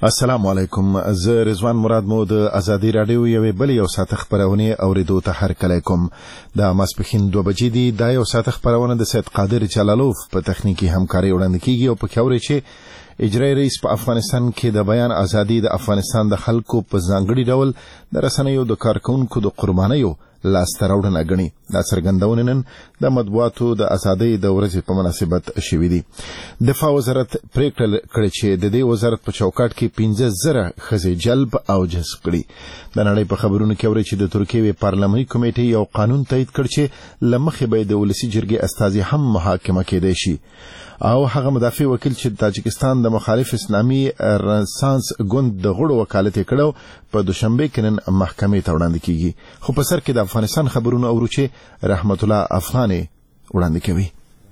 السلام علیکم. زه رضوان مراد مو د ازادي رادیو یوې بلې یو ساعت خبرونه اوریدو ته هرکلی کوم. د ماسپښین 2 بجې دی. دا یو ساعت خبرونه د سید قادر جلالوف په تخنیکی همکاري وړاندې کیږي او په کوري چې اجرای رئیس په افغانستان کې د بیان ازادي د افغانستان د خلکو په ځانګړي ډول د رسنیو د کارکونکو د قربانیو لاسته راوړنه غني. دا څرګندونه نن د مطبوعاتو د ازادۍ د ورځې په مناسبت شوې دي. دفاع وزارت پریکړه کړې چې د دې وزارت په چوکاټ کې 15,000 ښځې جلب او جذب کړي. د نړۍ په خبرونو کې اوري چې د ترکیې پارلماني کمیټې یو قانون تایید کړ چې لمخې به د ولسی جرګې استازي هم محاکمه کېدای شي. او هغه مدافع وکیل چې د تاجکستان د مخالف اسلامي رنسانس ګوند د غړو وکالت کړو په دوشنبه کې نن محکمې ته وړاندې کیږي. خو په سر کې د افغانستان خبرونه اورو چې رحمت الله افغاني وړاندې کوي.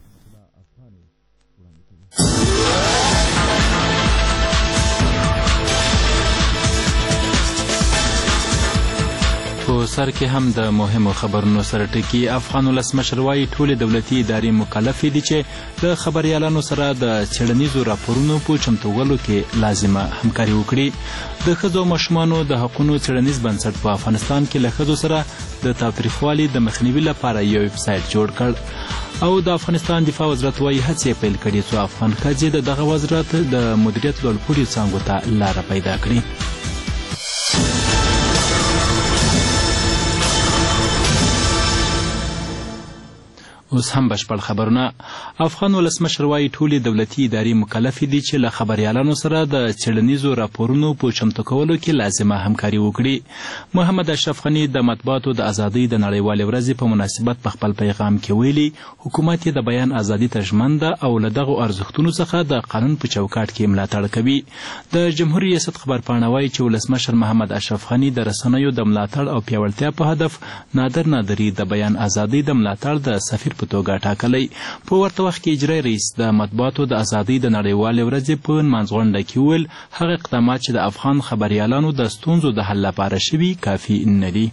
په سر کې هم د مهمو خبرونو سره ټکی. افغان ولسمشر وايي ټول دولتي ادارې مکلف دي چې د خبريالانو سره د څېړنیزو راپورونو په چمتوولو کې لازمه همکاري وکړي. د ښځو او ماشومانو د حقوقو څېړنیز بنسټ په افغانستان کې له ښځو سره د تاوتریخوالي د مخنیوي لپاره یو ویب سایټ جوړ کړ. او د افغانستان دفاع وزارت وايي هڅې پیل کړي چې افغان ښځې د دغه وزارت د مدیریت لوړپوړي څانګو ته لاره پیدا کړي. اوس هم بشپړ خبرونه. افغان ولسمشر وايي ټولې دولتي ادارې مکلف دي چې له خبريالانو سره د څېړنیزو راپورونو په چمتو کولو کې لازمه همکاري وکړي. محمد اشرف غني د مطبوعاتو د ازادۍ د نړیوالې ورځې په مناسبت په خپل پیغام کې ویلي حکومت د بیان ازادي ته ژمن ده او له دغو ارزښتونو څخه د قانون په چوکاټ کې ملاتړ کوي. د جمهوریت ریاست خبرپاڼه وايي چې ولسمشر محمد اشرف غني د رسنیو د ملاتړ او پیاوړتیا په هدف نادري د بیان ازادۍ د ملاتړ د سفیر په توګه ټاکلی. په ورته وخت کې اجرای رئیس د مطبوعاتو د ازادۍ د نړیوالې ورځې په نمانځغونډه کې وویل هغه اقدامات چې د افغان خبریالانو د ستونزو د حل لپاره شوي کافي نه دي.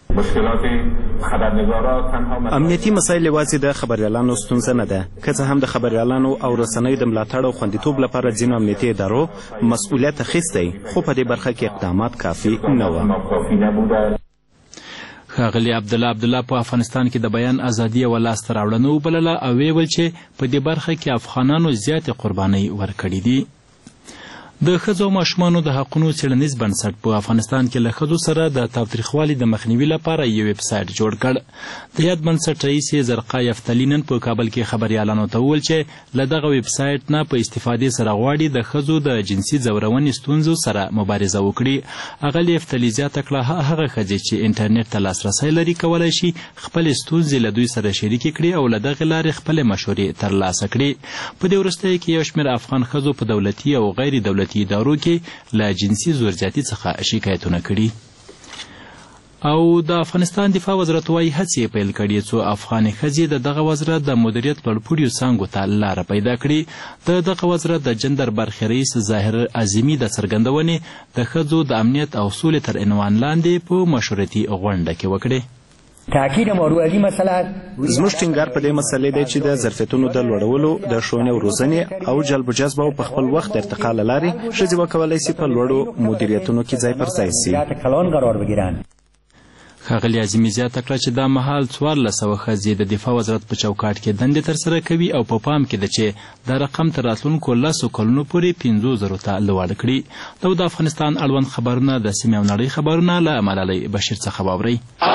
امنیتي مسایل یوازې د خبریالانو ستونزه نه ده، که څه هم د خبریالانو او رسنیو د ملاتړ او خوندیتوب لپاره ځینو امنیتي ادارو مسؤلیت اخیستی، خو په دې برخه کې اقدامات کافي نه وو. ښاغلي عبدالله په افغانستان کې د بیان ازادي یوه لاسته راوړنه وبلله او ویل چې په دې برخه کې افغانانو زیاتې قربانۍ ورکړي دي. د ښځو او ماشومانو د حقونو څېړنیز بنسټ په افغانستان کې له ښځو سره د تاوتریخوالي د مخنیوي لپاره یو ویب سایټ جوړ کړ. د یاد بنسټ رئیس زرقا یفتلي نن په کابل کې خبریالانو ته وویل چې له دغه ویب سایټ نه په استفادې سره غواړي د ښځو د جنسي ځورونې ستونزو سره مبارزه وکړي. اغلې یفتلي زیاته کړه هغه ښځې چې انټرنیټ ته لاسرسی لري کولی شي خپلې ستونزې له دوی سره شریکې کړي او له دغې لارې خپلې مشورې ترلاسه کړي. په دې وروستیو کې یو شمېر افغان ښځو په دولتي او غیر دولتي ادارو کې له جنسي زورزیاتي څخه شکایتونه کړي. او د افغانستان دفاع وزارت وايي هڅې پیل کړي څو افغاني ښځې د دغه وزارت د مدیریت لوړپوړیو څانګو ته لاره پیدا کړي. د دغه وزارت د جندر برخې رئیس ظاهر اعظمي د څرګندونې د ښځو د امنیت او سولې تر عنوان لاندې په مشورتي غونډه کې وکړې. زموږ ټینګار په دې مسلې دی چې د ظرفیتونو د لوړولو، د ښوونې او روزنې او جلب و جذب او په خپل وخت ارتقا له لارې ښځې وکولی شي په لوړو مدیریتونو کې ځای پر ځای شي. ښاغلي اعظمي زیاته کړه چې دا مهال 1400 ښځې د دفاع وزارت په چوکاټ کې دندې ترسره کوي او په پام کې ده چې دا رقم تر راتلونکو 10 کلونو پورې 50,000 ته لوړ کړي. د افغانستان اړوند خبرونه د سیمې او نړۍ خبرونه له ملالۍ بشیر څخه واورئ.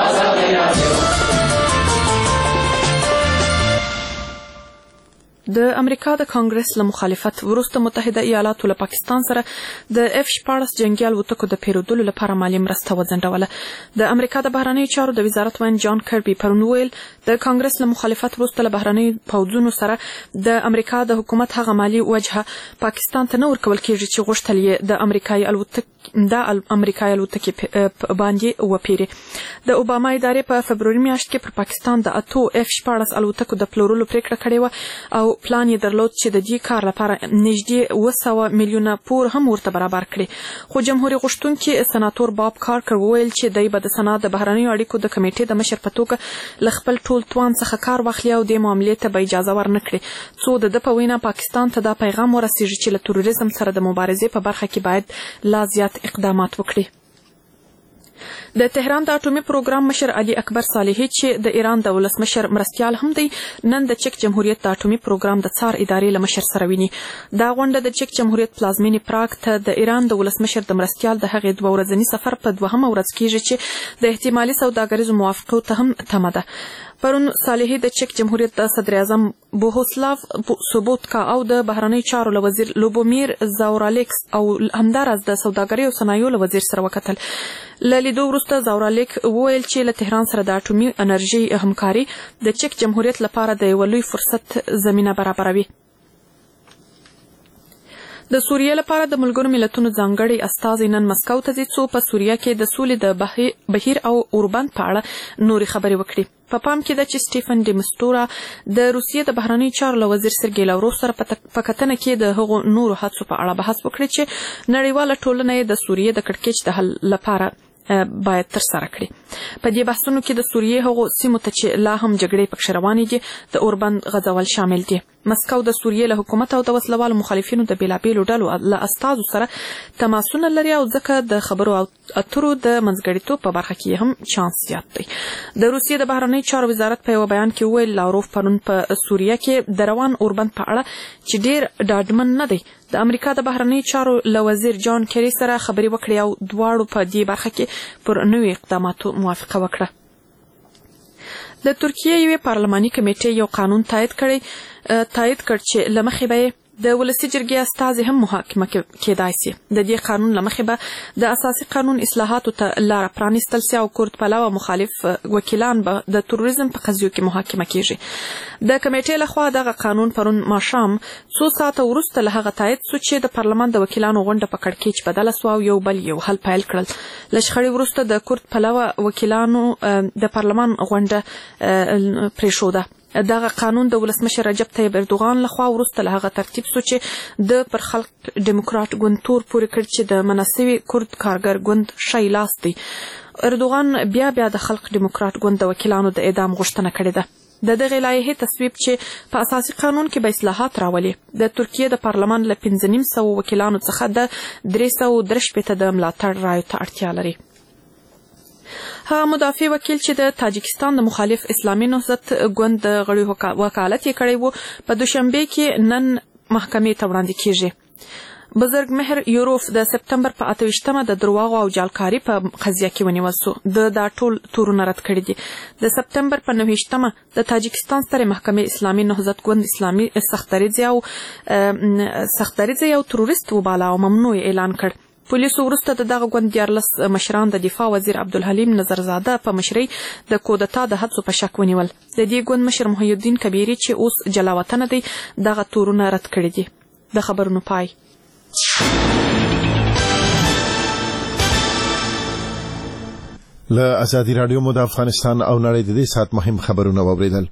د امریکا د کانګرس له مخالفت وروسته متحده ایالاتو له پاکستان سره د F-14 جنگي الوتکو د پیرودلو لپاره مالي مرسته وځنډوله. د امریکا د بهرنیو چارو د وزارت وین جان کربي پرون ویل د کانګرس له مخالفت وروسته له بهرنیو پوځونو سره د امریکا د حکومت هغه مالي وجهه پاکستان ته نه ورکول کېږي چې غوښتل یې د امریکایي الوتکې باندې وپیري. د اوباما ادارې په فبروري میاشت کې پر پاکستان د 8 F-14 الوتکو د پلورلو پریکړه کړې وه او پلان یې درلود چې د دې کار لپاره نږدې 200 میلیونه پور هم ورته برابر کړي خو جمهوریت غوښتونکي سناتور باب کارکر وویل چې دوی به د سنا د بهرنیو اړیکو د کمیټې د مشر په توګه له خپل ټول توان څخه کار واخلي او د معاملې ته به اجازه ورنکړي څو د په وینا پاکستان ته دا پیغام ورسیږي چې له تروریزم سره د مبارزې په برخه کې باید لا زیات اقدامات وکړي د تهران د اټومي پروګرام مشر علي اکبر صالحي چې د ایران د ولسمشر مرستیال هم دی نن د چک جمهوریت د اټومي پروګرام د څار ادارې له مشر سره ویني دا غونډه د چک جمهوریت پلازمینې پراګ ته د ایران د ولسمشر د مرستیال د هغې 2 ورځني سفر په 2مه ورځ کېږي چې د احتمالي سوداګریزو موافقو ته هم تمه ده پرون صالحي د چک جمهوریت د صدر اعظم بوهوسلاو سوبوتکا او د بهرنیو چارو له وزیر لوبومیر زاورالیکس او همداراز د سوداګرۍ او صنایعو له وزیر سره وکتل له لیدو وروسته زاورالیک وویل چې له تهران سره د اټومي انرژي همکاري د چک جمهوریت لپاره د یو لوی فرصت زمینه برابروي د سوریه لپاره د ملګرو ملتونو ځانګړي استازي نن مسکو ته ځي څو په سوریه کې د سولې د بهیر او اوربند په اړه نوري خبرې وکړي په پام کې ده چې سټیفن ډي مستورا د روسیې د بهرنیو چارو له وزیر سرګی لاوروف سره په کتنه کې د هغو نورو هڅو په اړه بحث وکړي چې نړیواله ټولنه د سوریې د کړکېچ د حل لپاره باید ترسره کړي په دې بحثونو کې د سوریې هغو سیمو ته چې لا هم جګړې پکښې روانې دي د اوربند غځول شامل دي مسکو د سوریې له حکومت او د وسلوالو مخالفینو د بیلابیلو ډلو له استازو سره تماسونه لري او ځکه د خبرو اترو د منځګړیتوب په برخه کې هم چانس زیات دی د روسیې د بهرنیو چارو وزارت په یو بیان کې وویل لاوروف پرون په سوریه کې د روان اوربند په اړه چې ډیر ډاډمن نه دی د امریکا د بهرنیو چارو له وزیر جان کری سره خبرې وکړې او دواړو په دې برخه کې پر نوي اقداماتو موافقه وکړه د ترکیې یوې پارلماني کمیټې یو قانون تایید کړ چې له مخې به د ولسي جرګې استازي هم محاکمه کېدای شي د دې قانون له مخې به د اساسي قانون اصلاحاتو ته لاره پرانیستل شي او کورد پلوه مخالف وکیلان به د تروریزم په قضیو کې محاکمه کېږي د کمیټې لخوا دغه قانون پرون ماښام څو ساعته وروسته له هغه تایید شو چې د پارلمان د وکیلانو غونډه په کړکېچ بدله سوه او یو بل یو حل پیل کړل له شخړې وروسته د کورد پلوه وکیلانو د پارلمان غونډه پرېښوده دغه قانون د ولسمشر رجب طیب اردوغان لخوا وروسته له هغه ترتیب شو چې د پر خلق ډیموکرات ګوند تور پورې کړ چې د مناسبي کورد کارګر ګوند شی لاس دی اردوغان بیا د خلق ډیموکرات ګوند د وکیلانو د اعدام غوښتنه کړې ده د دغه لایحې تصویب چې په اساسي قانون کې به اصلاحات راولي د ترکیې د پارلمان له 1500 وکیلانو څخه د 313 د ملاتړ رایو ته اړتیا لري هغه مدافع وکیل چې د تاجکستان د مخالف اسلامي نهضت ګوند د غړي وکالت یې کړی و په دوشنبه کې نن محکمې ته وړاندې کیږي بزرگ مهر یوروف د سپتمبر په 28مه د درواغو او جعلکاري په قضیه کې ونیول شو د ټول تورونه رد کړي دي د سپتمبر په 29مه د تاجکستان سترې محکمې اسلامي نهضت ګوند اسلامي سختدریځي او تروریست وباله او ممنوع اعلان کړ پولیسو وروسته دغه ګوند 14 مشران د دفاع وزیر عبدالحلیم نظرزاده په مشرۍ د کودتا د هڅو په شک ونیول د دې ګوند مشر محی الدین کبیری چې اوس جلاوطنه دی دغه تورونه رد کړي دي د خبرونو پای له ازادي رادیو مو د افغانستان او نړۍ د دې سات مهم خبرونه واوریدل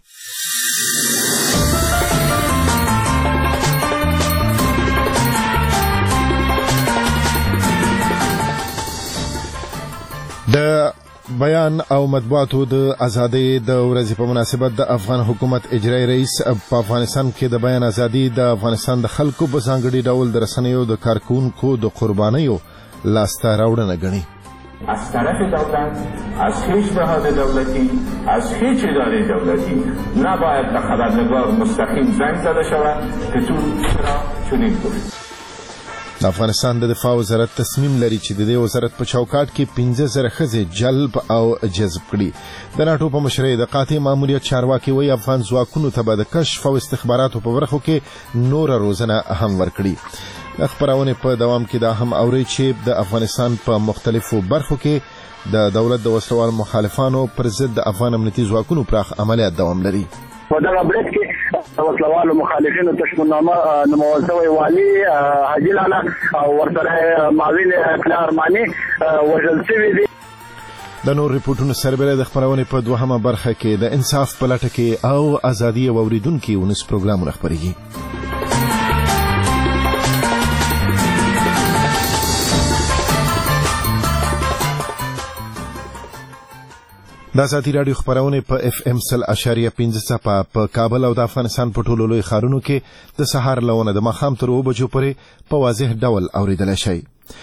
د بیان او مطبوعاتو د ازادۍ د ورځې په مناسبت د افغان حکومت اجرایي رئیس په افغانستان کې د بیان ازادي د افغانستان د خلکو په ځانګړي ډول د رسنیو د کارکونکو د قربانیو لاسته راوړنه ګڼي از طرف دولت از هیچ نهاد دولتی از هیچ اداره دولتی نباید به خبرنگار مستقیم زنگ زده شود که تو چرا چنین گفت د افغانستان د دفاع وزارت تصمیم لري چې د دې وزارت په چوکاټ کې 15,000 ښځې جلب او جذب کړي د ناټو په مشرۍ د قاطع ماموریت چارواکي وایي افغان ځواکونو ته به د کشف او استخباراتو په برخو کې نوره روزنه هم ورکړي د خبرونې په دوام کې دا هم اوري چې د افغانستان په مختلفو برخو کې د دولت د وسلوال مخالفانو پر ضد د افغان امنیتي ځواکونو پراخ عملیات دوام لري په دغه برید کې وسلوالو مخالفینو تشمنامه نومول شوی والي حاجي لالا او ورسره معاون اقلا ارماني وژل شوي دي د نور ریپورتونو سربېره د خبرونې په دوهمه برخه کې د انصاف په لټه کې او ازادي او اوریدونکو ونس پروګرامونه خبرېږي. د ازادي رادیو خبرونه په FM 100.15 په کابل او د افغانستان په ټولو لوی ښارونو کې د سهار لونه د ماښام تر 2 بجو پورې په واضح ډول اوریدل شي.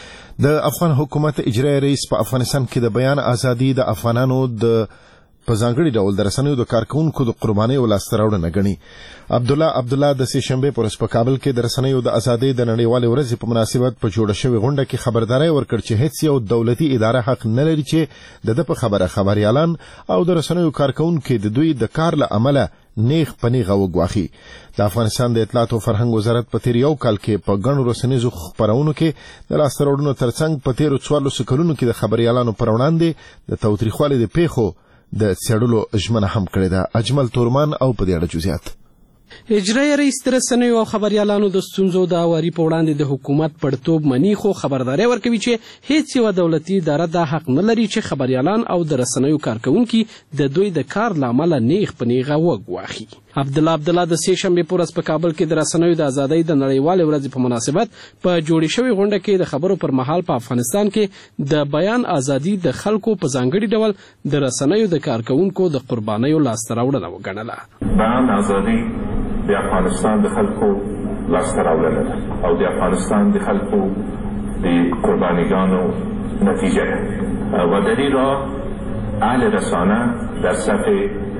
د افغان حکومت اجرایي رئیس په افغانستان کې د بیان ازادي د افغانانو د په ځانګړي ډول د رسنیو د کارکونکو د قربانۍ او لاسته راوړنه ګڼي. عبدالله د سې شنبې پر ورځ په کابل کې د رسنیو د ازادۍ د نړیوالې ورځې په مناسبت په جوړه شوې غونډه کې خبرداري ورکړ چې هیڅ یو دولتي اداره حق نه لري چې د په خبريالان او د رسنیو کارکونکو د دوی د کار له عمله نیغ پنیغه وګواخي. د افغانستان د اطلاعات او فرهنګ وزارت په تیر یو کال کې په ګڼو رسنیزو خبرونو کې د لاسته راوړنو ترڅنګ په تیر 14 کلونو کې د خبريالانو پر وړاندې د تاوتریخوالي د پیښو د څېړلو ژمنه هم کړې ده. اجمل تورمان او په دې اړه جزئیات. اجرایي رئیس د رسنیو او خبريالانو د ستونزو د اواري په وړاندې د حکومت پړتوب مني خو خبرداري ورکوي چې هیڅ یو دولتي اداره د حق نه لري چې خبريالان او د رسنیو کارکونکو د دوی د کار لامل نیغ پنیغه وګواخي. عبدالله د سې شنبې پر ورځ په کابل کې د رسنیو د ازادۍ د نړیوالې ورځې په مناسبت په جوړې شوې غونډه کې د خبرو پر مهال په افغانستان کې د بیان ازادي د خلکو په ځانګړي ډول د رسنیو د کارکونکو د قربانیو لاسته راوړنه وګڼله. بیان ازادي د افغانستان د خلکو لاسته راوړنه او د افغانستان د خلکو د قربانیانو نتیجه ده و در این راه اهل رسانه در صف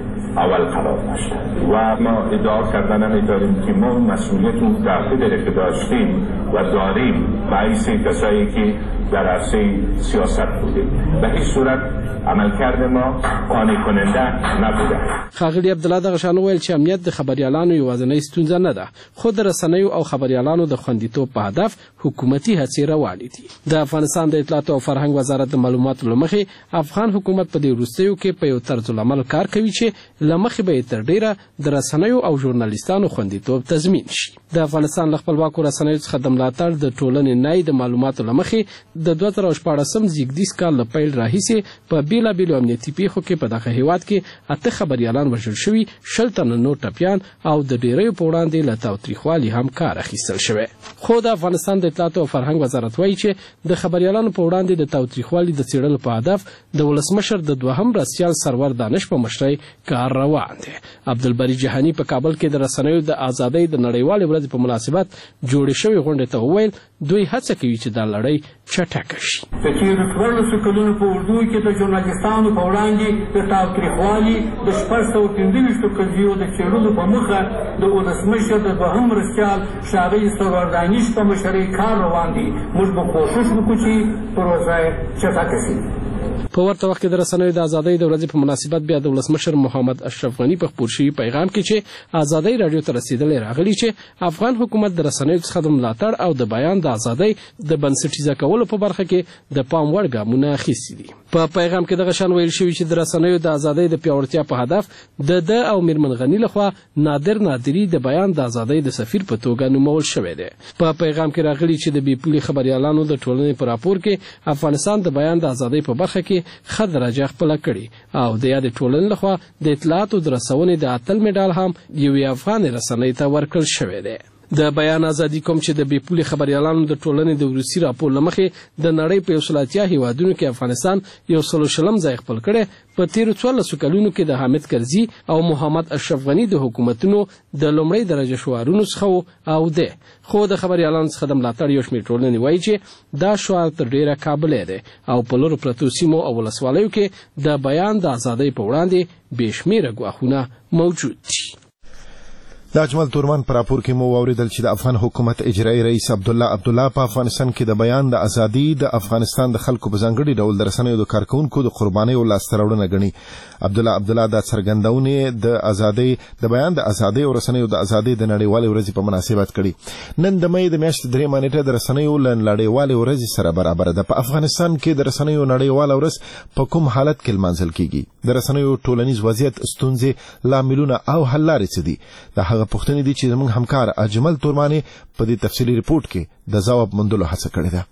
اول قرار داشته و ما ادعا کردن نمی‌داریم که ما مسئولیت اون دفعه که داشتیم و داریم باعث کسایی که در عرصه سیاست بودیم به هیچ صورت عملکرد ما قانع کننده نبوده. ښاغلي عبدالله دغه شان وویل چې امنیت د خبريالانو یوازینۍ ستونزه نه ده خو د رسنیو او خبريالانو د خوندیتوب په هدف حکومتي هڅې روانې دي. د افغانستان د اطلاعات او فرهنګ وزارت د معلوماتو له مخې افغان حکومت په دې وروستیو کې په یو طرز العمل کار کوي چې له مخې به تر ډیره د رسنیو او ژورنالیستانو خوندیتوب تضمین شي. د افغانستان له خپلواکو رسنیو څخه د ملاتړ د ټولنې نای د معلوماتو له مخې د 2014 زیږدیز کال له پیل راهیسې په بیلابیلو امنیتي پیښو کې په دغه هیواد کې 8 خبريالان وژل شوي 10 تنه نور ټپیان او د ډیریو په وړاندې له تاوتریخوالي هم کار اخیستل شوی. خو د افغانستان د اطلاعات او فرهنګ وزارت وایي چې د خبريالانو په وړاندې د تاوتریخوالي د څېړلو په هدف د ولسمشر د دوهم رسیال سرور دانش په مشرۍ کار روان دی. عبدالبری جهانی په کابل کې د رسنیو د ازادۍ د نړیوالې ورځې په مناسبت جوړې شوې غونډې ته وویل دوی هڅه کوي چې دا لړۍ چټکه شي. په تېرو 14 کلونو په اوږدو کې د ژورنالیستانو په وړاندې د تاوتریخوالي د 625 قضیو د څېړلو په موخه د ولسمشر د دوهم مرستیال ښاغلي سرور دانش په مشرۍ کار روان دی. موږ به کوښښ وکړو چې پروسه چټکه شي. په ورته وخت کې د رسنیو د ازادۍ د ورځې په مناسبت بیا د ولسمشر محمد اشرف غني په خپور شوي پیغام کې چې ازادۍ رادیو ته رسیدلې راغلي چې افغان حکومت د رسنیو څخه د ملاتړ او د بیان د ازادۍ د بنسټیزه کولو په برخه کې د پام وړ ګامونه اخیستي دي. په پیغام کې دغه شان ویل شوي چې د رسنیو د ازادۍ د پیاوړتیا په هدف د او میرمن غني لخوا نادري د بیان د ازادۍ د سفیر په توګه نومول شوی دی. په پیغام کې راغلي چې د بیپولي خبريالانو د ټولنې په راپور کې افغانستان د بیان د ازادۍ په برخه کې ښه درجه خپله کړې او د یادې ټولنې لخوا د اطلاعاتو د رسونې د اتل مډال هم یوې افغانې رسنۍ ته ورکړل شوی دی. د بیان ازادي کوم چې د بیپولي خبريالانو د ټولنې د وروستي راپور له مخې د نړۍ په 180 هیوادونو کې افغانستان 140 ځای خپل کړی په تیرو 14 کلونو کې د حامد کرزي او محمد اشرف غني د حکومتونو د لومړۍ درجه شعارونو څخه او ده. خو د خبريالانو څخه د ملاتړ یو شمېر ټولنې وایي چې دا شعار تر ډیره قابل دی او په لورو پرتو سیمو او ولسوالیو کې د بیان د ازادۍ په وړاندې بې شمېره ګواښونه موجود دي. د اجمل تورمان پر راپور کې مو اوریدل چې د افغان حکومت اجرایي رئیس عبدالله په افغانستان کې د بیان د ازادي د افغانستان د خلکو په ځانګړي ډول د رسنیو د کارکونکو د قربانۍ او لاسته راوړنه ګڼي. عبدالله د څرګندونې د ازادي د بیان د ازادي او رسنیو د ازادي د نړیوالې ورځې په مناسبت کړي. نن د مې د میاشتې 3 نیټه د رسنیو له نړیوالې ورځې سره برابر ده. په افغانستان کې د رسنیو نړیواله ورځ په کوم حالت کې لمانځل کیږي؟ د رسنیو ټولنیز وضعیت، ستونزې، لاملونه او حل لارې څه دي؟ د هغه پوښتنې دي چې زموږ همکار اجمل تورمانی په دې تفصیلي ریپورت کې د ځواب موندلو هڅه کړې ده.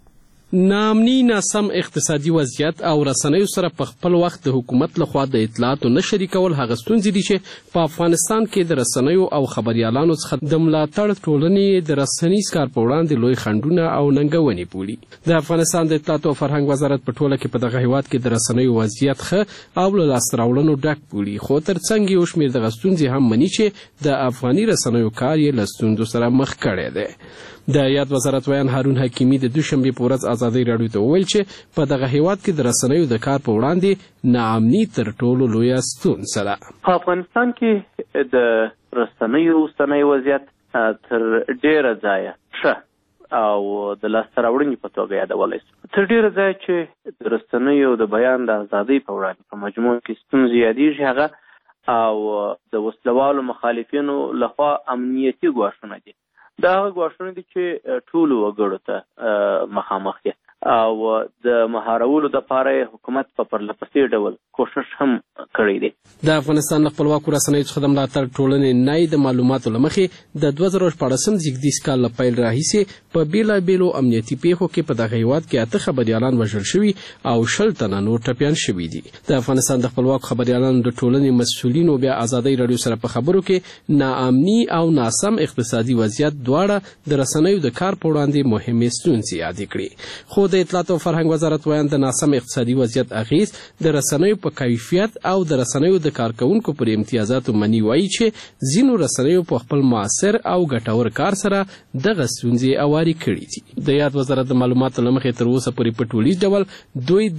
ناامني ناسم اقتصادي وضعیت او رسنیو سره په خپل وخت د حکومت لخوا د اطلاعاتو نه شریکول هغه ستونزې دي چې په افغانستان کې د رسنیو او خبريالانو څخه د ملاتړ ټولنې د رسنیز کار په وړاندې لوی خنډونه او ننګونې بولي. د افغانستان د اطلاعاتو او فرهنګ وزارت په ټوله کې په دغه هیواد کې د رسنیو وضعیت ښه او له لاسته راوړنو ډک بولي، خو ترڅنګ یو شمېر دغه ستونزې هم مني چې د افغاني رسنیو کار یې له ستونزو سره مخ کړی دی. د یاد وزارت ویان هارون حکیمي د دوشنبې په ورځ ازادۍ راډیو ته وویل چې په دغه هیواد کې د رسنیو د کار په وړاندې ناامني تر ټولو لویه ستونزه ده. په افغانستان کې د رسنیو اوسنی وضعیت تر ډیره ځایه ښه او د لاسته راوړنې په توګه یادولی شو. تر ډیره ځایه چې د رسنیو د بیان د ازادۍ په وړاندې په مجموع کې ستونزې یادېږي هغه او د وسلوالو مخالفینو لخوا امنیتي ګواښونه دي. دا هغه ګواښونه دي چې ټولو وګړو ته مخامخ دي او د مهارولو دپاره حکومت په پرلهپسې ډول کوشش هم کړی دی. د افغانستان له خپلواکو رسنیو څخه د ملاتړ ټولنې نای د معلوماتو له مخې د 2014 زیږدیز کال له پیل راهیسې په بیلابیلو امنیتي پیښو کې په دغه هیواد کې 8 خبریالان وژل شوي او 10 تنه نور ټپیان شوي دي. د افغانستان د خپلواکو خبریالانو د ټولنې مسؤلینو بیا ازادۍ راډیو سره په خبرو کې ناامني او ناسم اقتصادي وضعیت دواړه د رسنیو د کار په وړاندې مهمې ستونزې یادې کړې. خو د اطلاعات او فرهنګ وزارت ویان د ناسم اقتصادي وضعیت اغیز د رسنیو په کیفیت او د رسنیو د کارکونکو پر امتیازاتو منی وایي چې ځینو رسنیو په خپل معاصر او ګټور کار سره دغه ستونزې اواري کړي دي. د یاد وزارت د معلوماتو له مخې تر اوسه پورې په ټولیز ډول دوی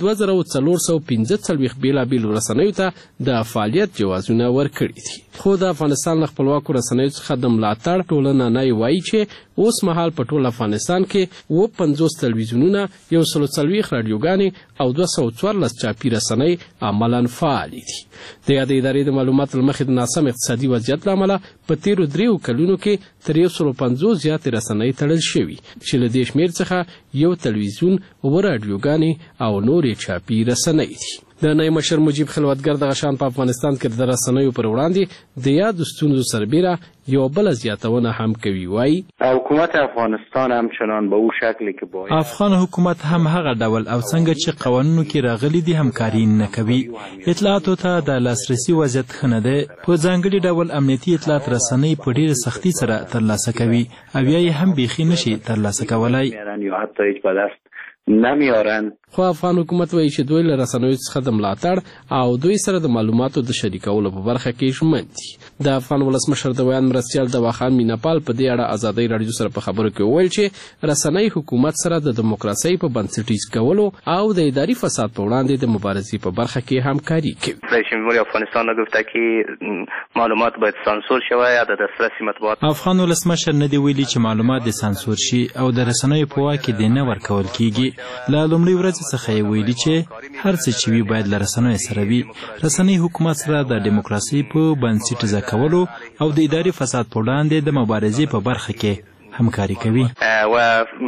2415 بیلابیلو رسنیو ته د فعالیت جوازونه ورکړي دي. خو د افغانستان له خپلواکو رسنیو څخه د ملاتړ ټولنه نای وایي چې اوس مهال په ټول افغانستان کې 50 تلویزیونونه 140 رادیوګانې او 214 چاپي رسنۍ عملاً فعالې دي. د یادې ادارې د معلوماتو له مخې د ناسم اقتصادي وضعیت له امله په تیرو 3 کلونو کې تر 150 زیاتې رسنۍ تړل شوي چې له دې شمېر څخه یو تلویزیون 7 رادیوګانې او نورې چاپي رسنۍ دي. د نای مشر مجیب خلوتګر دغه شان په افغانستان کې د رسنیو پر وړاندې د یادو ستونزو سربیره یو بل زیاتونه هم کوي. وایي حکومت افغانستان همچنان به او شکلی که باید افغان حکومت هم هغه ډول او څنګه چې قوانینو کې راغلي دي همکاري نه کوي. اطلاعاتو ته د لاسرسي وضعیت ښه نه دی. په ځانګړي ډول امنیتي اطلاعات رسنۍ په ډېره سختي سره ترلاسه کوي او یا یې هم بیخي نشي ترلاسه کولی یا حتی هیچ به دست نمیارند. خو افغان حکومت وایي چې دوی له رسنیو څخه د ملاتړ او دوی سره د معلوماتو د شریکولو په برخه کې ژمن دي. د افغان ولسمشر د ویان مرستیال دواخان میناپال په دې اړه ازادۍ راډیو سره په خبرو کې وویل چې رسنۍ حکومت سره د دیموکراسۍ په بنسټیز کولو او د اداري فساد په وړاندې د مبارزې په برخه کې همکاري کوي. رئیس جمهور افغانستان گفته که معلومات باید سانسور شود یا د دسترسی مطبوعات. افغان ولسمشر نه دی ویلي چې معلومات د سانسور شي او د رسنیو په واک کې نه ورکول کیږي. له لومړۍ ورځې څخه یې ویلي چې هر څه چې وي باید له رسنیو سره وي. رسنۍ حکومت سره د دیموکراسۍ په بنسټیزه کولو او د اداري فساد په وړاندې د مبارزې په برخه کې همکاري کوي و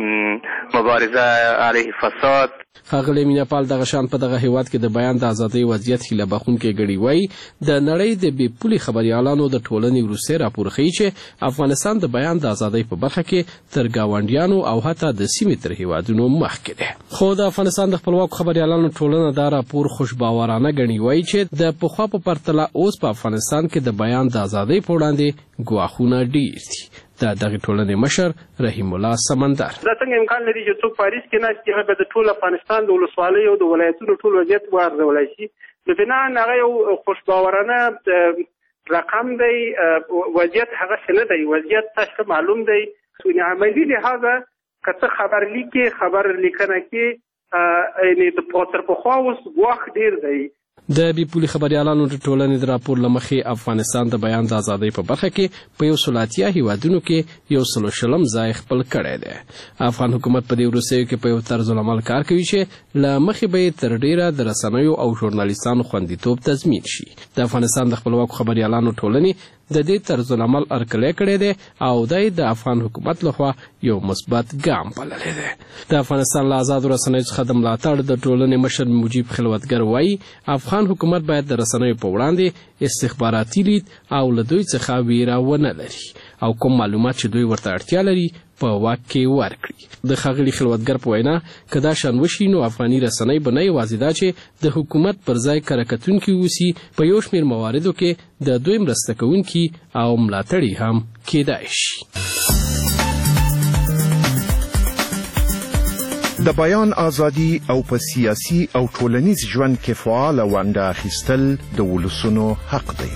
مبارزه علیه فساد. ښاغلی میناپال دغه شان په دغه هیواد کې د بیان د ازادۍ وضعیت هیله بخښونکی ګڼي. وایي د نړۍ د بې پولې خبریالانو د ټولنې وروستی راپور ښیي چې افغانستان د بیان د ازادۍ په برخه کې تر ګاونډیانو او حتی د سیمې تر هیوادونو مخکې دی. خو د افغانستان د خپلواکو خبریالانو ټولنه دا راپور خوشباورانه ګڼي. وایي چې د پخوا په پرتله اوس په افغانستان کې د بیان د ازادۍ په وړاندې ګواښونه ډیر دي. د دغه ټولنې مشر رحیم الله سمندر دا څنګه امکان لري چې څوک پاریس کې ناست چې هغه د ټول افغانستان د ولسوالیو او د ولایتونو ټول وضعیت وارزولی شي. د بنا هغه یو خوشباورانه رقم دی. وضعیت هغه نه دی. وضعیت تاسو معلوم دی. عملي لحاظه که څه خبر لیکي خبر لیکنه کې یعنې د تر پخوا اوس ګواښ ډېر دی. د بې پولې خبریالانو د ټولنې د راپور له مخې افغانستان د بیان د ازادۍ په برخه کې په 180 هیوادونو کې 140 ځای خپل کړی دی. افغان حکومت په دې وروستیو کې په یو طرز العمل کار کوي چې له مخې به یې تر ډیره د رسنیو او ژورنالیستانو خوندیتوب تضمین شي. د افغانستان د خپلواکو خبریالانو ټولنې د دې طرز العمل هرکلی کړی دی او دی د افغان حکومت لخوا یو مثبت ګام بللی دی. د افغانستان له آزادو رسنیو څخه د ملاتړ د ټولنې مشر مجیب خلوتګر وایي افغان حکومت باید د رسنیو په وړاندې استخباراتي لید او له دوی څخه ویره ونه لري او کوم معلومات چې دوی ورته اړتیا لري په واک کې ورکړي. د ښاغلي خلوتګر په وینا که دا شان وشي نو افغاني رسنۍ به نه یوازې دا چې د حکومت پر ځای کره کتونکي اوسي، په یو شمېر مواردو کې د دوی مرسته کوونکي او ملاتړي هم کېدای شي. د بیان ازادي او په سیاسي او ټولنیز ژوند کې فعاله ونډه اخیستل د ولسونو حق دی.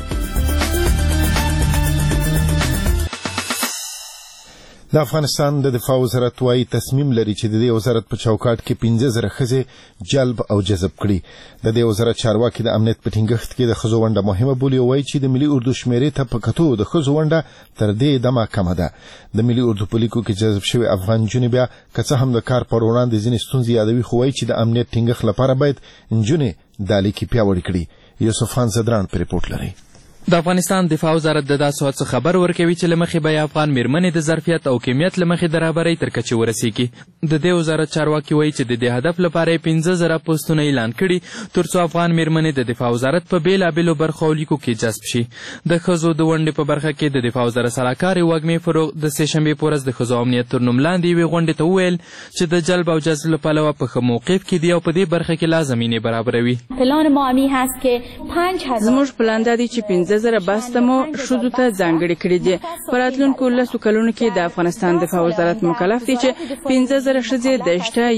د افغانستان د دفاع وزارت وايي تصمیم لري چې د دې وزارت په چوکاټ کې 15,000 ښځې جلب او جذب کړي. د دې وزارت چارواکي د امنیت په ټینګښت کې د ښځو ونډه مهمه بولي او وايي چې د ملي اردو شمیرې ته په کتو د ښځو ونډه تر دې دمه کمه ده. د ملي اردو په لیکو کې جذب شوی افغان نجونې بیا که څه هم د کار پر وړاندې ځینې ستونزې یادوي، خو وايي چې د امنیت ټینګښت لپاره باید نجونې دا لیکي پیاوړي کړي. یوسف خان زدران په ریپورت لري. د افغانستان دفاع وزارت د داسې هڅو خبر ورکوي چې له مخې به افغان میرمنې د ظرفیت او کمیت له مخې د رهبرۍ تر کچې ورسیږي. د دې وزارت چارواکي وایي چې د دې هدف لپاره یې 15,000 پوسټونه اعلان کړي تر څو افغان میرمنې د دفاع وزارت په بېلابېلو برخو او لیکو کې جذب شي. د ښځو د ونډې په برخه کې د دفاع وزارت سلاکار وږمې فروغ د سهشنبې په ورځ د ښځو امنیت تر نوم لاندې یوې غونډې ته وویل چې د جلب او جذب له پلوه په ښه موقف کې دي او په دې برخه کې لا زمینې برابروي. پلان ما همی هست که 5,000 زموږ پلان دا دی چې 15,000 بسته شودو ته ځانګړي کړي دي. په راتلونکو 10 کلونو کې د افغانستان دفاع وزارت مکلف دی چې 15,000 ښځې د شته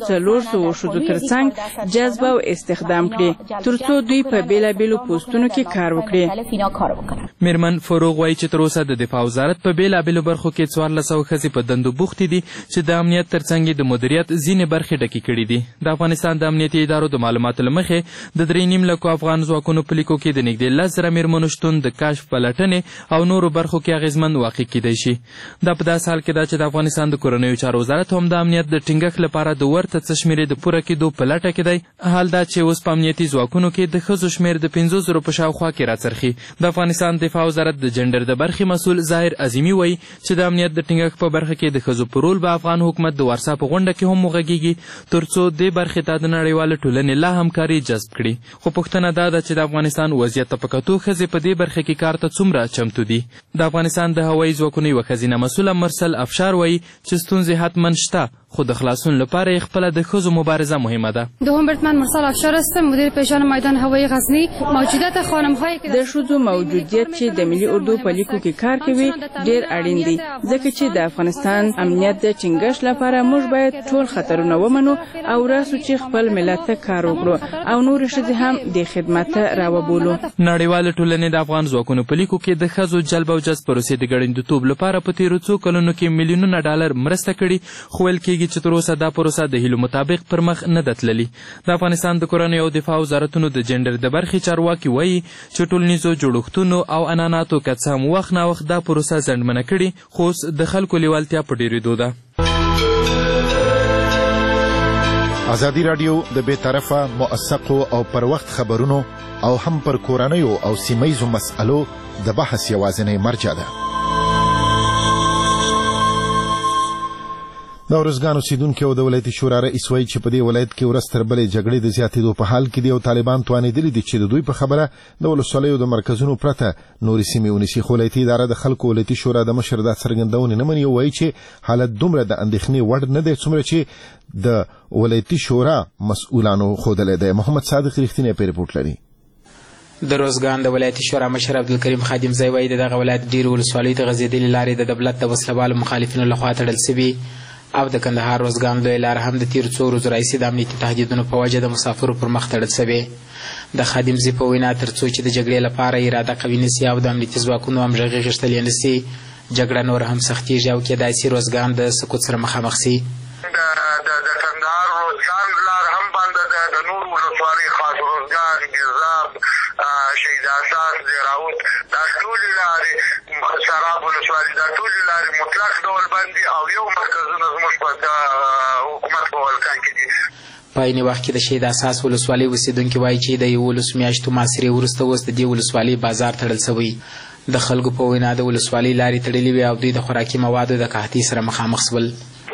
1,400 شودو ترڅنګ جذب او استخدام کړي تر څو دوی په بیلابېلو پوسټونو کې کار وکړي. میرمن فروغ وایي چې تر اوسه د دفاع وزارت په بیلابېلو برخو کې 1400 ښځې په دندو بوختې دي چې د امنیت ترڅنګ د مدیریت ځینې برخې ډکې کړي دي. د افغانستان د امنیتي ادارو د معلوماتو له مخې د 3.5 لکو افغان ځواکونو په لیکو کې د نږدې 10,000 میرمنو شتون د کشف پلټنې او نورو برخو کې اغیزمن واقع کیدای شي. دا په داسې حال کې ده چې د افغانستان د کورنیو چارو وزارت هم د امنیت د ټینګښت لپاره د ورته څه شمېرې د پوره کېدو په لټه کې دی. حال دا چې اوس په امنیتي ځواکونو کې د ښځو شمېر د 15,000 په شاوخوا کې راڅرخي. د افغانستان دفاع وزارت د جنډر د برخې مسؤل ظاهر عظیمي وایي چې د امنیت د ټینګښت په برخه کې د ښځو په رول به افغان حکومت د وارسا په غونډه کې هم وغږیږي تر څو دې برخې ته د نړیوالې ټولنې لا همکاري جذب کړي. خو پوښتنه دا ده چې د افغانستان وضعیت ته په کتو ښځې په دې برخه کې کار ته څومره چمتو دي. د افغانستان د هوایي ځواکونو یوه ښځینه مسؤله مرسل افشار وایي چې ستونزې حتما شته خو د خلاصون لپاره یې خپله د ښځو مبارزه مهمه ده. من مرسل افشار هستم، مدیر پیشان میدان هوایی غزنی. موجودیت خانم‌هایی که د ښځو موجودیت چې د ملي اردو په لیکو کې کار کوي ډېر اړین دی ځکه چې د افغانستان امنیت د ټینګښت لپاره موږ باید ټول خطرونه ومنو او راسو چې خپل ملت ته کار وکړو او نور ښځې هم د خدمت ته راوبولو. نړیواله ټولنې د افغان ځواکونو په لیکو کې د ښځو جلب او جذب پروسې د ګړندیتوب لپاره په تیرو څو کلونو کې میلیونونه ډالر مرسته کړي خو ویل کېږي چې تر اوسه دا پروسه د هیلو مطابق پر مخ نه ده تللې. د افغانستان د کورنیو او دفاع وزارتونو د جنډر د برخې چارواکي وایي چې ټولنیزو جوړښتونو او عنعناتو که څه هم وخت ناوخت دا پروسه ځنډمنه کړي خو اوس د خلکو لیوالتیا په ډېرېدو ده. ازادي راډیو د بې طرفه موثقو او پر وخت خبرونو او هم پر کورنیو او سیمه ییزو مسألو د بحث یوازینۍ مرجع ده. د ارزګان اوسیدونکي او د ولایتي شورا رئیس وایي چې په دې ولایت کې ورځ تر بلې جګړې د زیاتېدو په حال کې دي او طالبان توانېدلي دي چې د دوی په خبره د ولسوالیو د مرکزونو پرته نورې سیمې ونیسي. خو ولایتي اداره د خلکو ولایتي شورا د مشر دا څرګندونې نه مني او وایي چې حالت دومره د اندېښنې وړ نه دی څومره چې د ولایتي شورا مسؤلانو ښودلی دی. محمد صادق رښتینی په ریپورټ لري. د روزګان د ولایتي شورا مشر عبدالکریم خادمزی وایي دغه ولایت ډېرو ولسوالیو ته غځېدلې لارې د دولت د وسلهوالو مخالفینو لخوا تړل سوي او د کندهار روزګان لویه لاره هم د تیرو څو ورځو راهیسې د امنیتي تهدیدونو په وجه د مسافرو پر مخ تړل سوې. د خادمزي په وینا تر څو چې د جګړې لپاره اراده قوي نسي او د امنیتي ځواکونو همغږي غښتلې نسي جګړه نور هم سختېږي او کېدای سي روزګان د سقوط سره مخامخ سي. د کندهار روزګان لاره هم بنده ده، د نورو ولسوالیو خاص روزګان، ګیزاب، شهید اساس، زیراوت دا ټولې لارې، سراب ولسوالي دا ټولې لارې مطلق ډول بند دي او یو مرکزونه زموږ په حکومت په ولکان کې دي. په عین وخت کې د شهید اساس ولسوالۍ اوسېدونکي وایي چې د 11 میاشتو محاصرې وروسته اوس د دې ولسوالۍ بازار تړل شوی. د خلکو په وینا د ولسوالۍ لارې تړلې وې او دوی د خوراکي موادو د قحطۍ سره مخامخ شول.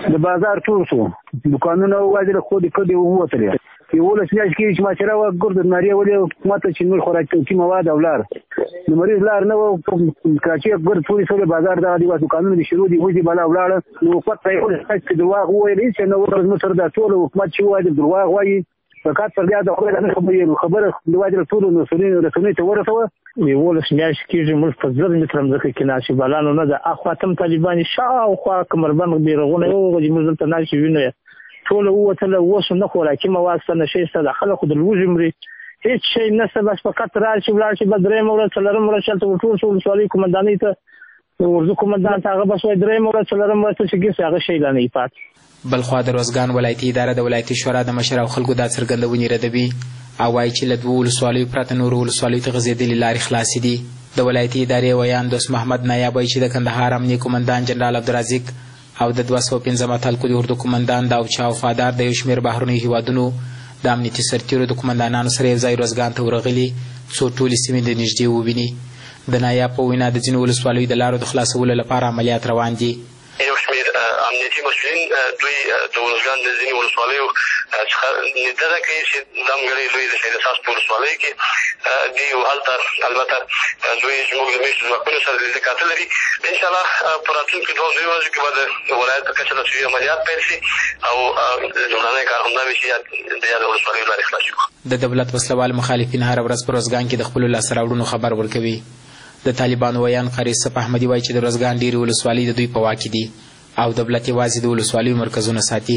د بازار ټول شو دکانونه وواجه خو د کډي ووتل یولس میاشتې کې چې ما چیرې وګور د ناري ولې ماته چې نور خوراکي مواد اولار د مریض لار نه کراچي ګور ټول سره بازار د دې واسو قانون دي شروع دي وځي بلا اولار نو پته یو چې دروغ وایي چې نو ورځ مو سره د ټول حکومت چې وایي دروغ وایي فقط پر بیا د خبره د واجب ټول مسؤلین رسنۍ ته ورسوه یولس میاشتې کې موږ په ځل مترم ځکه کې ناشي بلانو نه د اخواتم طالبان شاوخوا کمربند بیرغونه یو چې موږ ته ناشي ویني ټول وته وسو نه خوراکي مواد څنګه شي څه خلک د لوجمري هیڅ شي نه بس فقط راشي بلار شي بدرې مور څلرم ورشل ټول سوالي کومنداني ته ورزو کومندان هغه بس وای درې مور څلرم ورته چې هغه شي لانی پات بلخوا د روزګان ولایتي اداره د ولایتي شورا د مشر او خلکو د څرګندونې ردوي او وايي چې له دوه ولسوالیو پرته نور ولسوالیو ته غځېدلې لارې خلاصې دي د ولایتي ادارې ویان دوست محمد نایاب وایي چې د کندهار امنیه قومندان جنرال عبدالرزاق او د 215 تعلقو د اردو قومندان د اوچا وفادار د یو شمېر بهرنیو هیوادونو د امنیتي سرتیرو د قومندانانو سره یو ځای روزګان ته ورغلي څو ټولې سیمې د نږدې وویني د نایاب په وینا د ځینو ولسوالیو د لارو د خلاصولو لپاره عملیات روان دي یو شمېر امنیتي مسؤلین دوی د ولسګان د ځینې ولسوالیو څخه ندره کوي چې دامګړی لوی د شهید اساس په ولسوالۍ کې دي او هلته البته دوی زموږ د میشتو ځواکونو سره لیدلې کاته لري انشاءالله په راتلونکي 2 ورځو کې به د ولایت په کچه د عملیات پیل شي او لومړنی کار همدا وي چې د یادو ولسوالیو لارې خلاصې کړو د دولت وسلوال مخالفین هره ورځ په روزګان کې د خپلو لاسته راوړنو خبر ورکوي د طالبانو ویان قاری صف احمدي وایي چې د روزګان ډېرې ولسوالۍ د دوی په واک کې دي او دولت یوازې د ولسوالیو مرکزونه ساتي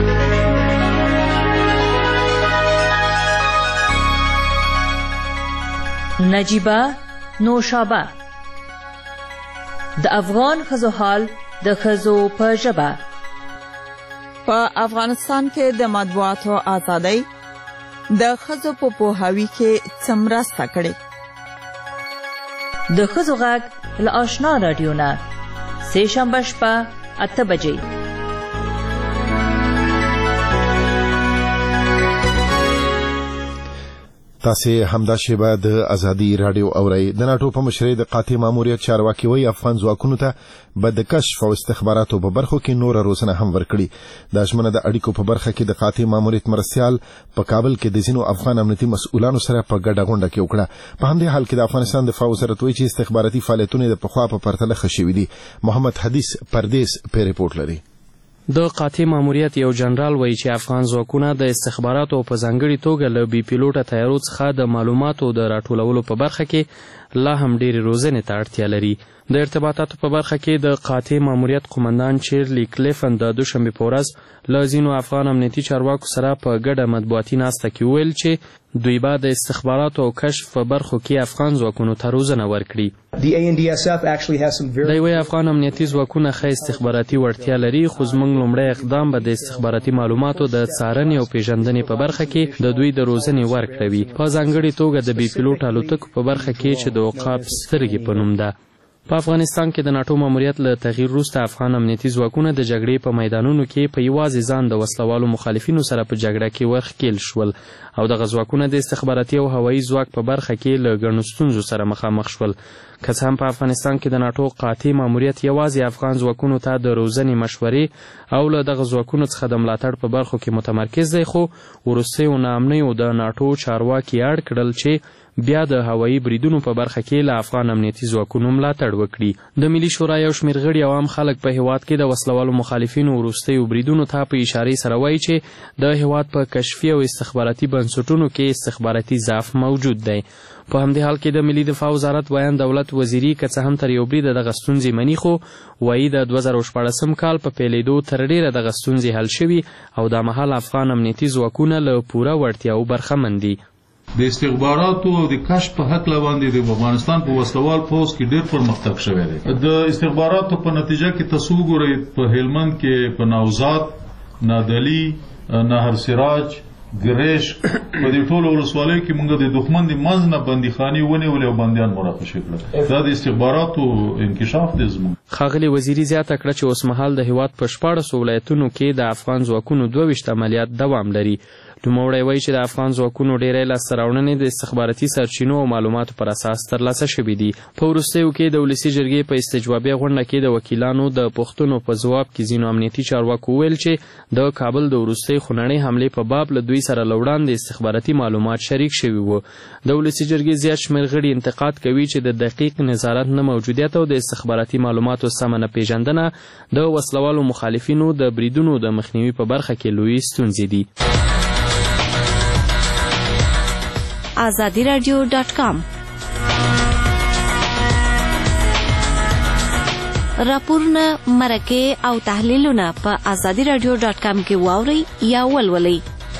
نجیبه نوشابه د افغان ښځو حال د ښځو په ژبه په افغانستان کې د مطبوعاتو ازادۍ د ښځو په پوهاوي کې څه مرسته کړې د ښځو غږ له آشنا راډیو نه سه شنبه شپه 8 بجې تاسې همدا شیبه د ازادي راډیو اورئ د ناټو په مشرۍ د قاطع ماموریت چارواکي وایي افغان ځواکونو ته به د کشف او استخباراتو په برخو کې نوره روزنه هم ورکړي دا ژمنه د اړیکو په برخه کې د قاطع ماموریت مرستیال په کابل کې د ځینو افغان امنیتي مسؤلانو سره په ګډه غونډه کې وکړه په همدې حال کې د افغانستان دفاع وزارت وایي چې استخباراتي فعالیتونه د پخوا په پرتله ښه شوي دي محمد حدیث پردیس په ریپورت لري د قاطع ماموریت یو جنرال وایي چې افغان ځواکونه د استخباراتو په ځانګړي توګه له بي پیلوټه تیارو څخه د معلوماتو د راټولولو په برخه کې لا هم ډېرې روزنې ته اړتیا لري د ارتباطاتو په برخه کې د قاطع ماموریت قومندان چیرلی کلیفن د دوشنبې په ورځ له ځینو افغان امنیتي چارواکو سره په ګډه مطبوعاتي ناسته کې وویل چې دوی به د استخباراتو او کشف په برخو کې افغان ځواکونو ته روزنه ورکړي دی وایي افغان امنیتي ځواکونه ښه استخباراتي وړتیا لري خو زموږ لومړی اقدام به د استخباراتي معلوماتو د څارنې او پیژندنې په برخه کې د دوی د روزنې ورکړه وي په ځانګړې توګه د بي پیلوټ الوتکو په برخه کې چې د عقاب سترګې په نوم ده په افغانستان کې د ناټو ماموریت له تغییر وروسته افغان امنیتي ځواکونه د جګړې په میدانونو کې په یوازې ځان د وسلوالو مخالفینو سره په جګړه کې ورښکېل شول او دغه ځواکونه د استخباراتي او هوایي ځواک په برخه کې له ګڼو ستونزو سره مخامخ شول که څه هم په افغانستان کې د ناټو قاطع ماموریت یوازې افغان ځواکونو ته د روزنې مشورې او له دغه ځواکونو څخه د ملاتړ په برخو کې متمرکز دی خو وروستیو ناامنیو د ناټو چارواکي اړ کړل چې بیا د هوایي بریدونو په برخه کې له افغان امنیتي ځواکونو ملاتړ وکړي د ملي شورا یو شمېر غړي او عام خلک په هیواد کې د وسلوالو مخالفینو وروستیو بریدونو ته په اشارې سره وایي چې د هیواد په کشفي او استخباراتي بنسټونو کې استخباراتي ضعف موجود دی په همدې حال کې د ملي دفاع وزارت ویان دولت وزیري که څه هم تر یو بریده دغه ستونزې مني خو وایي د 2014 کال په پیلېدو تر ډېره دغه ستونزې حل شوي او دا مهال افغان امنیتي ځواکونه له پوره وړتیاو برخمن دي د استخباراتو او د کشف په هکله باندې د افغانستان په وسلوال پوځ کې ډېر پرمختګ شوی دی د استخباراتو په نتیجه کې تاسو وګورئ په هلمند کې په نوزاد نادعلي نهر سراج ګریش په دې ټولو ولسوالیو کې موږ د دښمن د منځ نه بندیخانې ونیولې او بندیان مناقشه کړل. دا د استخباراتو انکشاف دی زموږ. ښاغلي وزیري زیاته کړه چې اوسمهال د هیواد په 14 ولایتونو کې د افغان ځواکونو 22 عملیات دوام لري. نوموړی وایي چې د افغان ځواکونو ډېری لاسته راوړنې د استخباراتي سرچینو او معلوماتو پر اساس ترلاسه شوي دي. په وروستیو کې د ولسي جرګې په استجوابي غونډه کې د وکیلانو د پوښتنو په ځواب کې ځینو امنیتي چارواکو وویل چې د کابل د وروستۍ خونړۍ حملې په باب له دوی سره له وړاندې استخباراتي معلومات شریک شوي وو. د ولسي جرګې زیات شمېر غړي انتقاد کوي چې د دقیق نظارت نه موجودیت او د استخباراتي معلوماتو سمه نه پیژندنه د وسلوالو مخالفینو د بریدونو د مخنیوي په برخه کې لویې ستونزې دي. azadiradio.com راپورونه، مرکې او تحلیلونه په azadiradio.com کې واورئ یا ولولئ.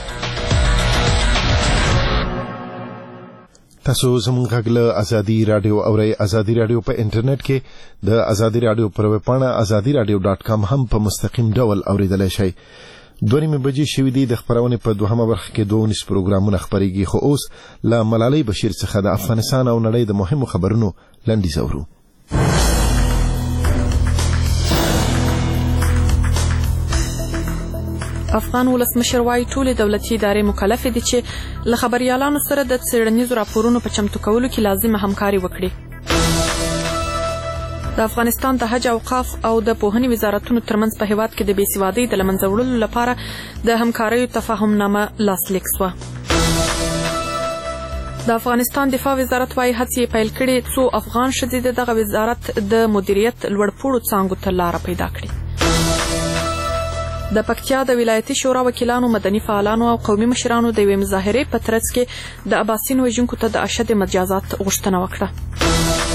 تاسو زموږ غږ له ازادي رادیو اورئ. ازادي رادیو په انټرنیټ کې د ازادي رادیو پر ویب پاڼه azadiradio.com هم په مستقیم ډول اوریدلای شئ. 2:30 بجې شوې دي. د خبرونې په دوهمه برخه کې 2 پروګرامونه خبرېږي، خو اوس له ملالۍ بشیر څخه د افغانستان او نړۍ د مهمو خبرونو لنډیز اورو. افغان ولسمشر وايي ټولې دولتي ادارې مکلفې دي چې له خبريالانو سره د څېړنیزو راپورونو په چمتو کولو کې لازمه همکاري وکړي. د افغانستان د حج اوقاف او د پوهنې وزارتونو ترمنځ په هیواد کې د بېسوادۍ د له منځه وړلو لپاره د همکاریو تفاهمنامه لاسلیک شوه. د افغانستان دفاع وزارت وايي هڅې پیل کړي څو افغان ښځې دغه وزارت د مدیریت لوړپوړو څانګو ته لاره پیدا کړي. د پکتیا د ولایتي شورا وکیلانو، مدني فعالانو او قومي مشرانو د یوې مظاهرې په ترڅ کې د اباسین وژونکو ته د اشد مجازات غوښتنه وکړه.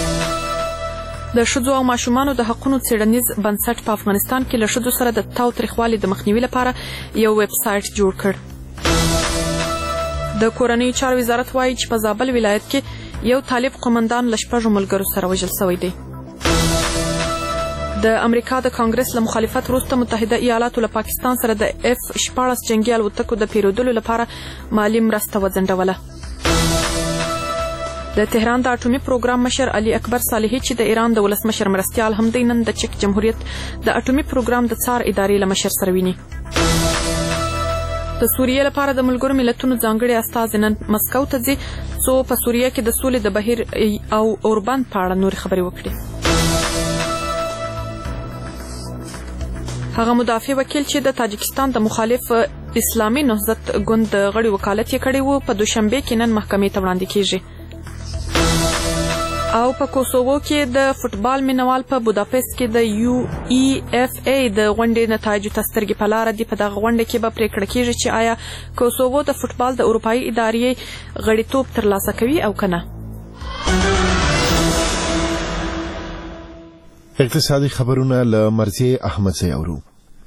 د ښځو او ماشومانو د حقونو څېړنیز بنسټ په افغانستان کې له ښځو سره د تاوتریخوالي د مخنیوي لپاره یو ویب سایټ جوړ کړ. د کورنیو چارو وزارت وایي چې په زابل ولایت کې یو طالب قومندان له 6 ملګرو سره وژل شوی دی. د امریکا د کانګرس له مخالفت وروسته متحده ایالاتو له پاکستان سره د F-14 جنگي الوتکو د پیرودلو لپاره مالي مرسته وځنډوله. د تهران د اټومي پروګرام مشر علي اکبر صالحي چې د ایران د ولسمشر مرستیال هم دی، نن د چک جمهوریت د اټومي پروګرام د څار ادارې له مشر سره ویني. د سوریې لپاره د ملګرو ملتونو ځانګړي استازي نن مسکو ته ځي څو په سوریه کې د سولې د بهیر او اوربند په اړه نورې خبرې وکړي. هغه مدافع وکیل چې د تاجکستان د مخالف اسلامي نهضت ګوند د غړي وکالت یې کړی و په دوشنبه کې نن محکمې ته وړاندې کیږي. او په کوسوو کې د فوټبال مینوال په بوداپست کې د UEFA د غونډې نتایجو ته سترګې په لاره دي. په دغه غونډه کې به پریکړه کیږي چې آیا کوسوو د فوټبال د اروپایي ادارې غړیتوب ترلاسه کوي او کنه. اقتصادي خبرونه له مرضیه احمدزی اورو.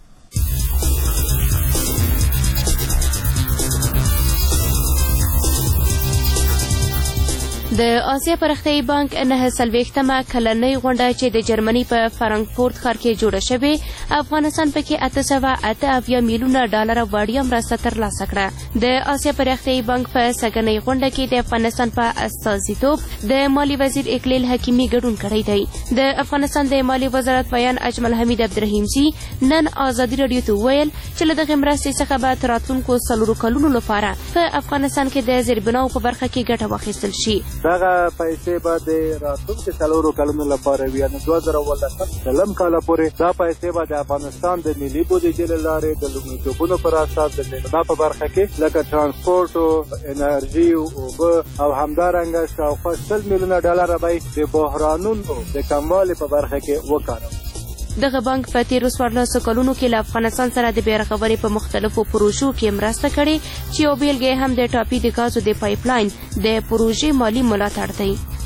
د آسیا پرختیايي بانک 49مه کلنۍ غونډه چې د جرمني په فرانکفورت ښار کې جوړه شوې، افغانستان پکې 888 میلیونه ډالر وړیا مرسته ترلاسه کړه. د آسیا پرختیايي بانک په سږنۍ غونډه کې د افغانستان په استازیتوب د مالی وزیر اقلیل حکیمي ګډون کړی دی. د افغانستان د مالی وزارت بیان اجمل حمید عبدالرحیمزي نن ازادي راډیو ته وویل چې له دغې مرستې څخه به تر راتلونکو 4 کلونو لپاره په افغانستان کې د زیربناو په برخه کې ګټه واخیستل شي. دغه پیسې به د راتلونکو 4 کلونو لپاره وي، یعنې 2019 کال پورې دا پیسې به د افغانستان د ملي بودیجې له لارې د لومړیتوبونو پر اساس د زیربنا په برخه کې لکه ترانسپورټ او انرژي او اوبه او همدارنګه شاوخوا 100 میلیونه ډالر به د بحرانونو د کموالي په برخه کې وکاروي. دغه بانک په تیرو 14 کلونو کې له افغانستان سره د بیارغونې په مختلفو پروژو کې مرسته کړې چې یو بیلګې هم د ټاپي د ګازو د پایپ لاین د پروژې مالی ملاتړ دی.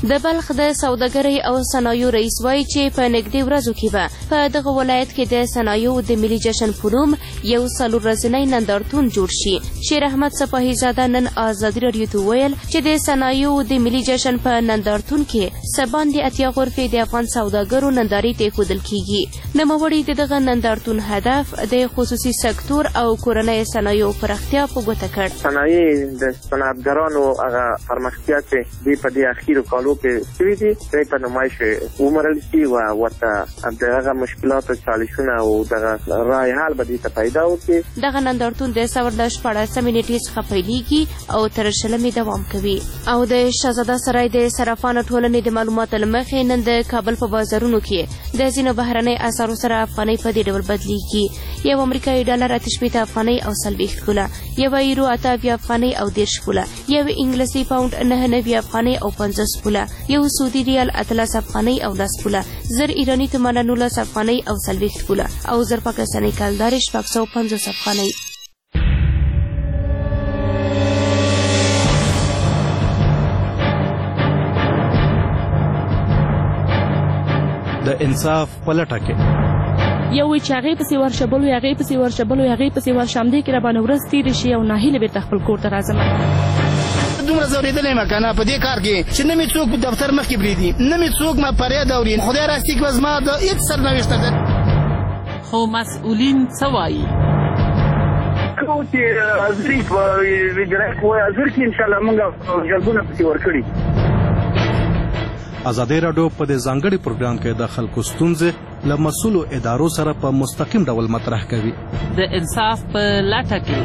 د بلخ د سوداګرۍ او صنایعو رئیس وایي چې په نږدې ورځو کې به په دغه ولایت کې د صنایعو د ملي جشن په نوم یو 4 ورځنی نندارتون جوړ شي. شیر احمد سپاهي زاده نن ازادي راډیو ته وویل چې د صنایعو د ملي جشن په نندارتون کې څه باندې 80 غرفې د افغان سوداګرو نندارې ته ایښودل کیږي. نوموړي د دغه نندارتون هدف د خصوصي سکتور او کورنۍ صنایعو پراختیا په ګوته کړ. صنایع د صنعتګرانو هغه پرمختیا چې دوی په دې اخیرو کالو کې شوي دي دوی په نمایش ومرل شي او ورته دغه مشکلاتو چالشونه او دغه رای حل به دوی ته پیدا وکړي. دغه نندارتون د سور د 14 نیټې څخه پیلېږي او تر 20 دوام کوي. او د شهزاده سرای د صرافانو ټولنې د معلوماتو له مخې نن د کابل په بازارونو کې د ځینو بهرنۍ اسعارو سره افغانۍ په دې ډول بدلیږي. یو امریکایي ډالر 8 افغانۍ او 40 پوله، یو یورو 8 افغانۍ او 10 پوله، یو انګلیسي پاونډ 9 افغانۍ او 50 پوله، یو سعودي ریال 13 افغانۍ او 10 پوله، زر ایرانی تومان 19 افغانۍ او 40 پوله او زر پاکستاني کلدار 650 افغانۍ. د انصاف پلټه کې یو وی چې هغې پسې ورشه بل وی هغې پسې ورشه بل وی هغې پسې ورشه همدې کې راباندې ورځ تېرې شي او ناهیلې بېرته خپل کور ته راځم. دومره ځورېدلی یم که نه په دې کار کې چې نه مې څوک په دفتر مخکې پرېږدي نه مې څوک ما فریاد اوري. خدای راستي که زما د هېڅ سرنوشته ده. خو مسؤلین څه وایي؟ کوم چې حاضري په وجرایت وایي حاضر کې انشاءالله موږ جلبونه پسې ورکړي. ازادي راډیو په دې ځانګړي پروګرام کې د خلکو ستونزې له مسؤلو ادارو سره په مستقیم ډول مطرح کوي. د انصاف په لټه کې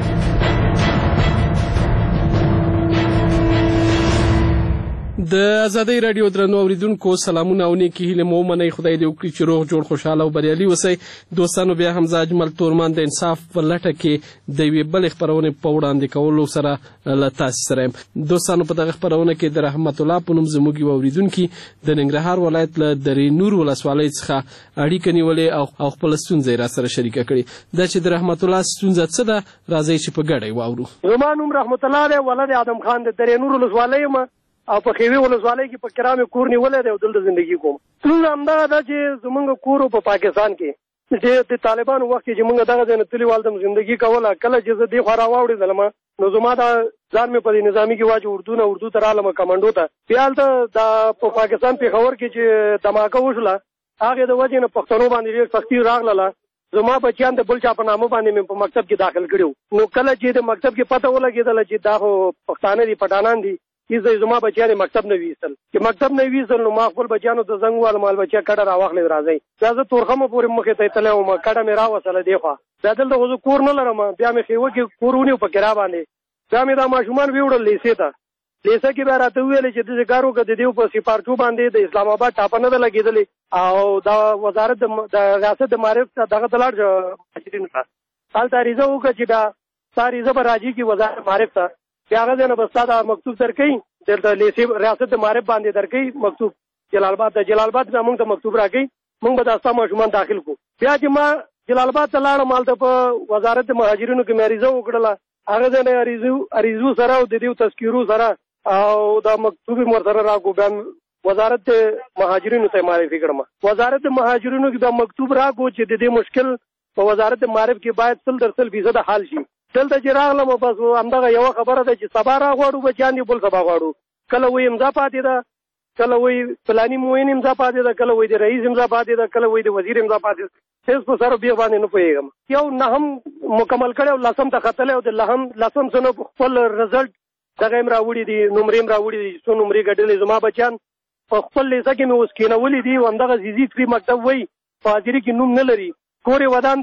د ازادي راډیو درنو اوریدونکو سلامونه او نیکی هیله مو منئ. خدای دې وکړي چې روغ جوړ خوشاله او بریالي اوسئ. دوستانو بیا حمزه اجمل تورمان د انصاف په لټه کې د یوې بلې خپرونې په وړاندې کولو سره له تاسو سره یم. دوستانو په دغه خپرونه کې د رحمت الله په نوم زموږ یو اوریدونکي د ننګرهار ولایت له درې نور ولسوالۍ څخه اړیکه نیولې او خپله ستونزه یې راسره شریکه کړې. دا چې د رحمت الله ستونزه څه ده راځئ چې په ګډه یې واورو. زما نوم رحمت الله دی، ولد ادم خان د درې نور ولسوالۍ یم او په خیوي ولسوالۍ کې په کرامې کور نیولی دی او دلته زندګي کوم. ستونزه همدغه ده چې زمونږ کور په پاکستان کې چې د طالبانو وخت کې چې موږ دغه ځای نه تللي والدم زندګي کوله. کله چې زه دې خوا راواوړېدلم نو زما دا ځان مې په دې نظامي کې واچو اردو ته رالم کمانډو ته. بیا هلته دا په پاکستان پېښور کې چې دماکه وشوله هغې د وجې نه پښتنو باندې ډېر سختي راغله. زما بچیان د بل چا په نامه باندې مې په مکتب کې داخل کړي وو. نو کله چې د مکتب کې پته ولګېدله چې دا خو پښتانه دي پټانان دي زما بچیان مکتب نه ویستل. چې مکتب نه ویستل نو ما خپل بچیانو ته زنګ وویل مال بچیا کډه راواخلئ راځئ. بیا زه تورخمه پورې مخې ته تللی وم کډه مې راوصله دې خوا. بیا دلته خو زه کور نه لرم. بیا مې خیوه کې کور ونیو په کرا باندې. بیا مې دا ماشومان ویوړل لیسې ته. لیسه کې بیا راته وویلې چې داسې کار وکړه د دې په سپارچو باندې د اسلام آباد ټاپه نه ده لګېدلې او دا وزارت د ریاست د معارف ته دغه ته لاړ شه مهاجرینو ته هلته عریضه وکړه چې دا ستا عریضه به راځي کي وزارت معارف ته. بیا هغه ځای نه به ستا دا مکتوب درکوي دلته لیسې ریاست د معارف باندې درکوي مکتوب جلال آباد ته. جلال آباد بیا موږ ته مکتوب راکوي موږ به دا ستا ماشومان داخل کړو. بیا چې ما جلال آباد ته لاړم هلته په وزارت د مهاجرینو کې مې عریضه وکړله. هغه ځای نه عریضو سره او د دې تذکیرو سره او دا مکتوب یې ورسره راکړو. بیا وزارت د مهاجرینو ته معرفي کړم. وزارت د مهاجرینو کې دا مکتوب راکړو چې د دې مشکل په وزارت د معارف کې باید 100% حل شي. دلته چې راغلم بس همدغه یوه خبره ده چې سبا راغواړو بچیان دي بل سبا غواړو. کله وایي امضا پاتې ده، کله وایي فلاني معین امضا پاتې ده، کله وایي د رئیس امضا پاتې ده، کله وایي د وزیر امضا پاتې ده. هېڅ په سر بیخ باندې نه پوهېږم. یو نهم مکمل کړی او لسم ته ختلی او د لسم سنه خپل رزلټ دغه یې راوړي دي نمرې یې راوړي دي څو نمرې ګټلې. زما بچیان په خپل لیسه کې مې اوس کېنولي دي او همدغه زیزي فکري مکتب وایي په حاضري کې نوم نه لري. کور یې ودان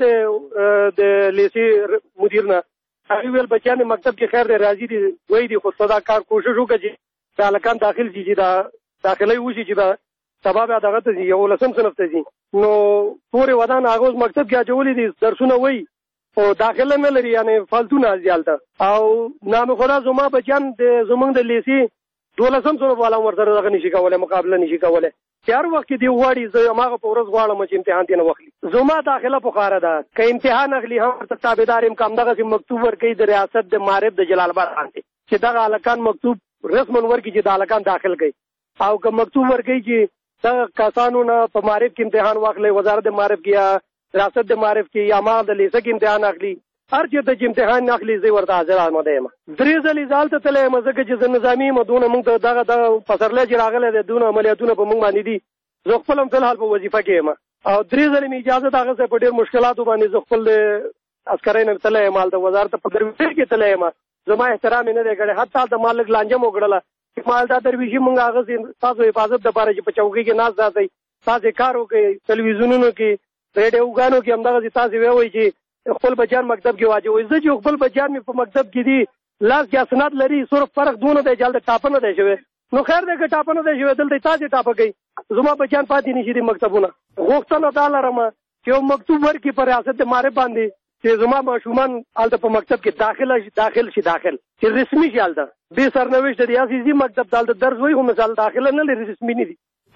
د لیسې مدیر نه هغې ویل بچیان مکتب کې خیر دی راځي دي وایي دي خو ته دا کار کوشش وکړه چې دا هلکان داخل شي چې دا داخله وشي چې دا سبا بیا دغه ته ځي 11 صنف ته ځي. نو کور یې ودان هغه اوس مکتب کې اچولي دي درسونه وایي او داخله نه لري یعنې فالتو نه ځي هلته. او نام خدا زما بچیان زموږ د لیسې 12 صنف والا ورسره دغه نشي کولی مقابله نشي کولی. چې هر وخت کې دی غواړي زه هماغه په ورځ غواړم چې امتحان ترې نه واخلي. زما داخله پخاره ده که امتحان اخلي هم ورته تابعدار یم که همدغسې مکتوب ورکوي د ریاست د معارف د جلال آباد باندې چې دغه هلکان مکتوب رسما ورکړي چې د هلکان داخل کوي. او که مکتوب ورکړي چې دغه کسانو نه په معرف کې امتحان واخلي، وزارت معرف کې یا ریاست معرف کې یا ما د لیسه کې امتحان اخلي، هر چېرته چې امتحان نه اخلي زه ورته حاضر آمده یم. 3 ځلې زه هلته تللی یم ځکه چې زه نظامي یم، دونه موږ ته دغه پسرلی چې راغلی دی دونه عملیاتونه په موږ باندې دي. زه خپل هم فلحال په وظیفه کې یم او 3 ځلې مې اجازه اخیستی په ډېر مشکلاتو باندې. زه خپل عسکرۍ نه تللی یم، هلته وزارت په درویشۍ کې تللی یم، زما احترام یې نه دی کړی. حتی هلته ما لږ لانجه مو کړله چې ما دا درویشي موږ اخیستې ستاسو حفاظت دپاره چې په چوکۍ کې ناست راسئ، تاسې کار وکړئ، تلویزیونونو کې ریډیوګانو کې همدغسې تاسې ووایئ چې خپل بچیان مکتب کې واچوئ. زه چې خپل بچیان مې په مکتب کې دي، لاس کې اسناد لري، صرف فرق دونه دی چې هلته ټاپه نه دی شوی. نو خیر دی که ټاپه نه دی شوی، دلته تاسې ټاپه کوئ، زما بچیان پاتې نه شي دي مکتبونه. غوښتنه دا لرم چې یو مکتوب ورکړي په ریاست معرف باندې چې زما ماشومان هلته په مکتب کې داخل شي چې رسمي شي هلته بې سرنوشته دي. عزیزي مکتب ته هلته درس وایي خو مثال داخله نه لري، رسمي نه دي.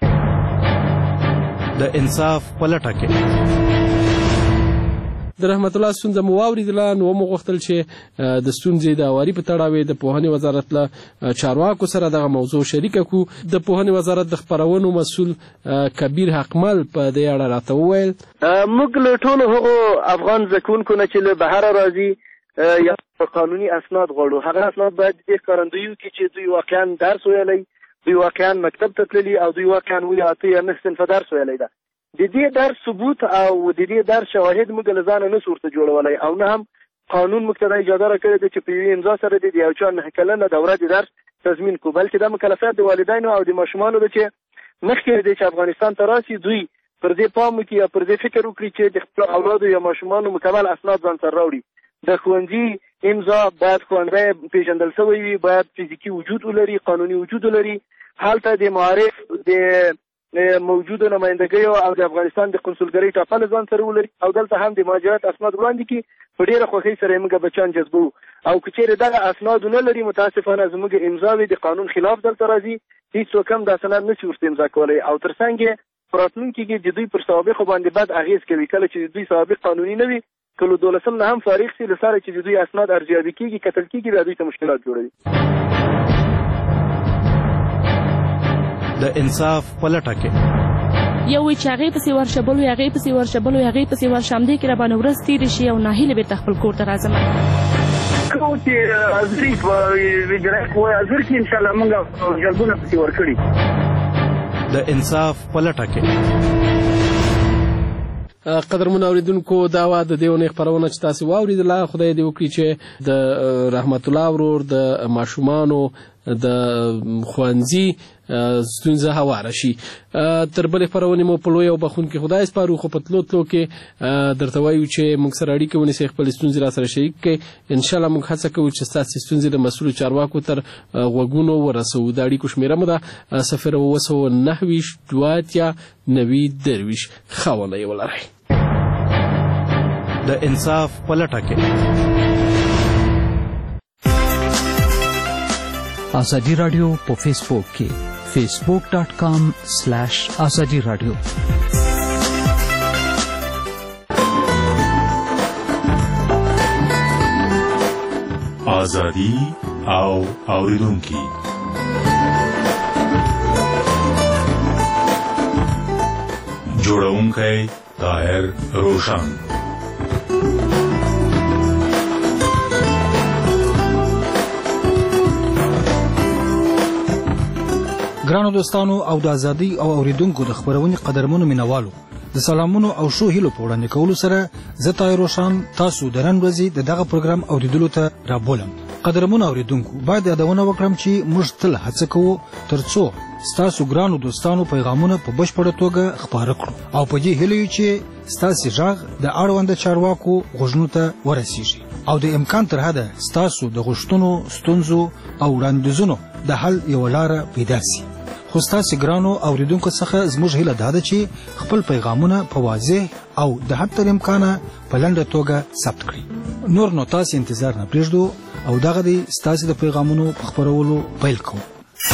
د انصاف په لټه کې د رحمت الله ستونزه مو واورېدله، نو مو غوښتل چې د ستونزې د هواري په تړاو د پوهنې وزارت له چارواکو سره دغه موضوع شریکه کړو. د پوهنې وزارت د خپرونو مسؤل کبیر حقمل په دې اړه راته وویل موږ له ټولو هغو افغان زده کوونکو نه چې له بهره راځي یا قانوني اسناد غواړو، هغه اسناد باید دې ښکارندوي وکړي چې دوی واقعا درس ویلی، دوی واقعا مکتب ته تللي او دوی واقعا ولې 8 یا 9 صنفه درس ویلی ده. د دې درس ثبوت او د دې درس شواهد موږ له ځانه نه ورته جوړولی او نه هم قانون موږ ته دا اجازه راکړې ده چې په یوې امضا سره د یو چا 9 کلنه دوره د درس تضمین کړو، بلکې دا مکلفیت د والدینو او د ماشومانو ده چې مخکې دی چې افغانستان ته راسي دوی پر دې پام وکړي یا پر دې فکر وکړي چې د خپلو اولادو یا ماشومانو مکمل اسناد ځان سره راوړي. د ښوونځي امضا باید ښوونځی پېژندل شوی وي، باید فزیکي وجود ولري، قانوني وجود ولري. هلته د معارف د موجوده نمایندګیو او د افغانستان د قنسولګرۍ ټاپل ځان سره ولري او دلته هم د مهاجرت اسناد وړاندې کړي. په ډېره خوښۍ سره موږ بچیان جذبوو او که چېرې دغه اسناد نه لري متاسفانه زموږ امضاوې د قانون خلاف دلته راځي، هېڅوک هم دا سند نشي ورته امضا کولی او تر څنګ یې په راتلونکي کې د دوی پر سوابقو باندې بد اغېز کوي. کله چې د دوی سوابق قانوني نه وي، که له 12 نه هم فارغ سي، له سره چې د دوی اسناد ارزیابي کېږي کتل کېږي، بیا دوی ته مشکلات جوړوي. د انصاف په لټه کې یو وی چې هغې پسې ورشبلو هغې پسې ورشبلو هغې پسې ورشمدې کې راباندې ورځ تېرې شي او ناهیلې بېرته خپل کور ته راځم. کوم چې ازري په ویجرای کوی ازر کې انشاءالله موږ جلبونه پسې ورکړي. د انصاف په لټه کې قدرمن اوریدونکو دا وا د دې ونې خپرونه چې تاسو واوریدله، خدای دې وکړي چې د رحمت الله ورور د ماشومانو د ښوونځي ستونزه هواره شي. تر بلې خپرونې مو په لوی او بخونکي خدای سپارو، خو په تلو کې درته وایو چې موږ سره اړیکه ونیسئ، خپلې ستونزې را سره شریک کړئ. انشاءالله موږ هڅه کوو چې ستاسې ستونزې د مسؤلو چارواکو تر غوږونو ورسوو. د اړیکو شمېره مو ده 029 2 ښه ونې ولرئ. د انصاف په لټه کې آزادی رادیو په فیسبوک کې facebook.com/azadi radio. آزادی او اوریدونکي جوړونکی طاهر روشن. ګرانو دوستانو او د ازادي او اوریدونکو د خبرونې قدرمنو مینوالو، د سلامونو او شو هیلو په وړاندې کولو سره زه طاهر روشن تاسو د نن ورځې دغه پروګرام اوریدلو ته رابولم. قدرمنو اوریدونکو، باید یادونه وکړم چې موږ تل هڅه کوو ترڅو ستاسو ګرانو دوستانو پیغامونه په بشپړه توګه خپاره کړو او په دې هیله یو چې ستاسو غږ د اړوند چارواکو غوږونو ته ورسیږي او د امکان تر حده ستاسو د غوښتنو، ستونزو او وړاندیزونو د حل یو لاره پیدا شي. خو ستاسو ګرانو اوریدونکو څخه زموږ هیله ده چې خپل پیغامونه په واضح او د حد تر امکانه په لنډه توګه ثبت کړئ. نور نو تاسو انتظار نه پرېږدو او دغه د ستاسو د پیغامونو په خپرولو پیل کوو.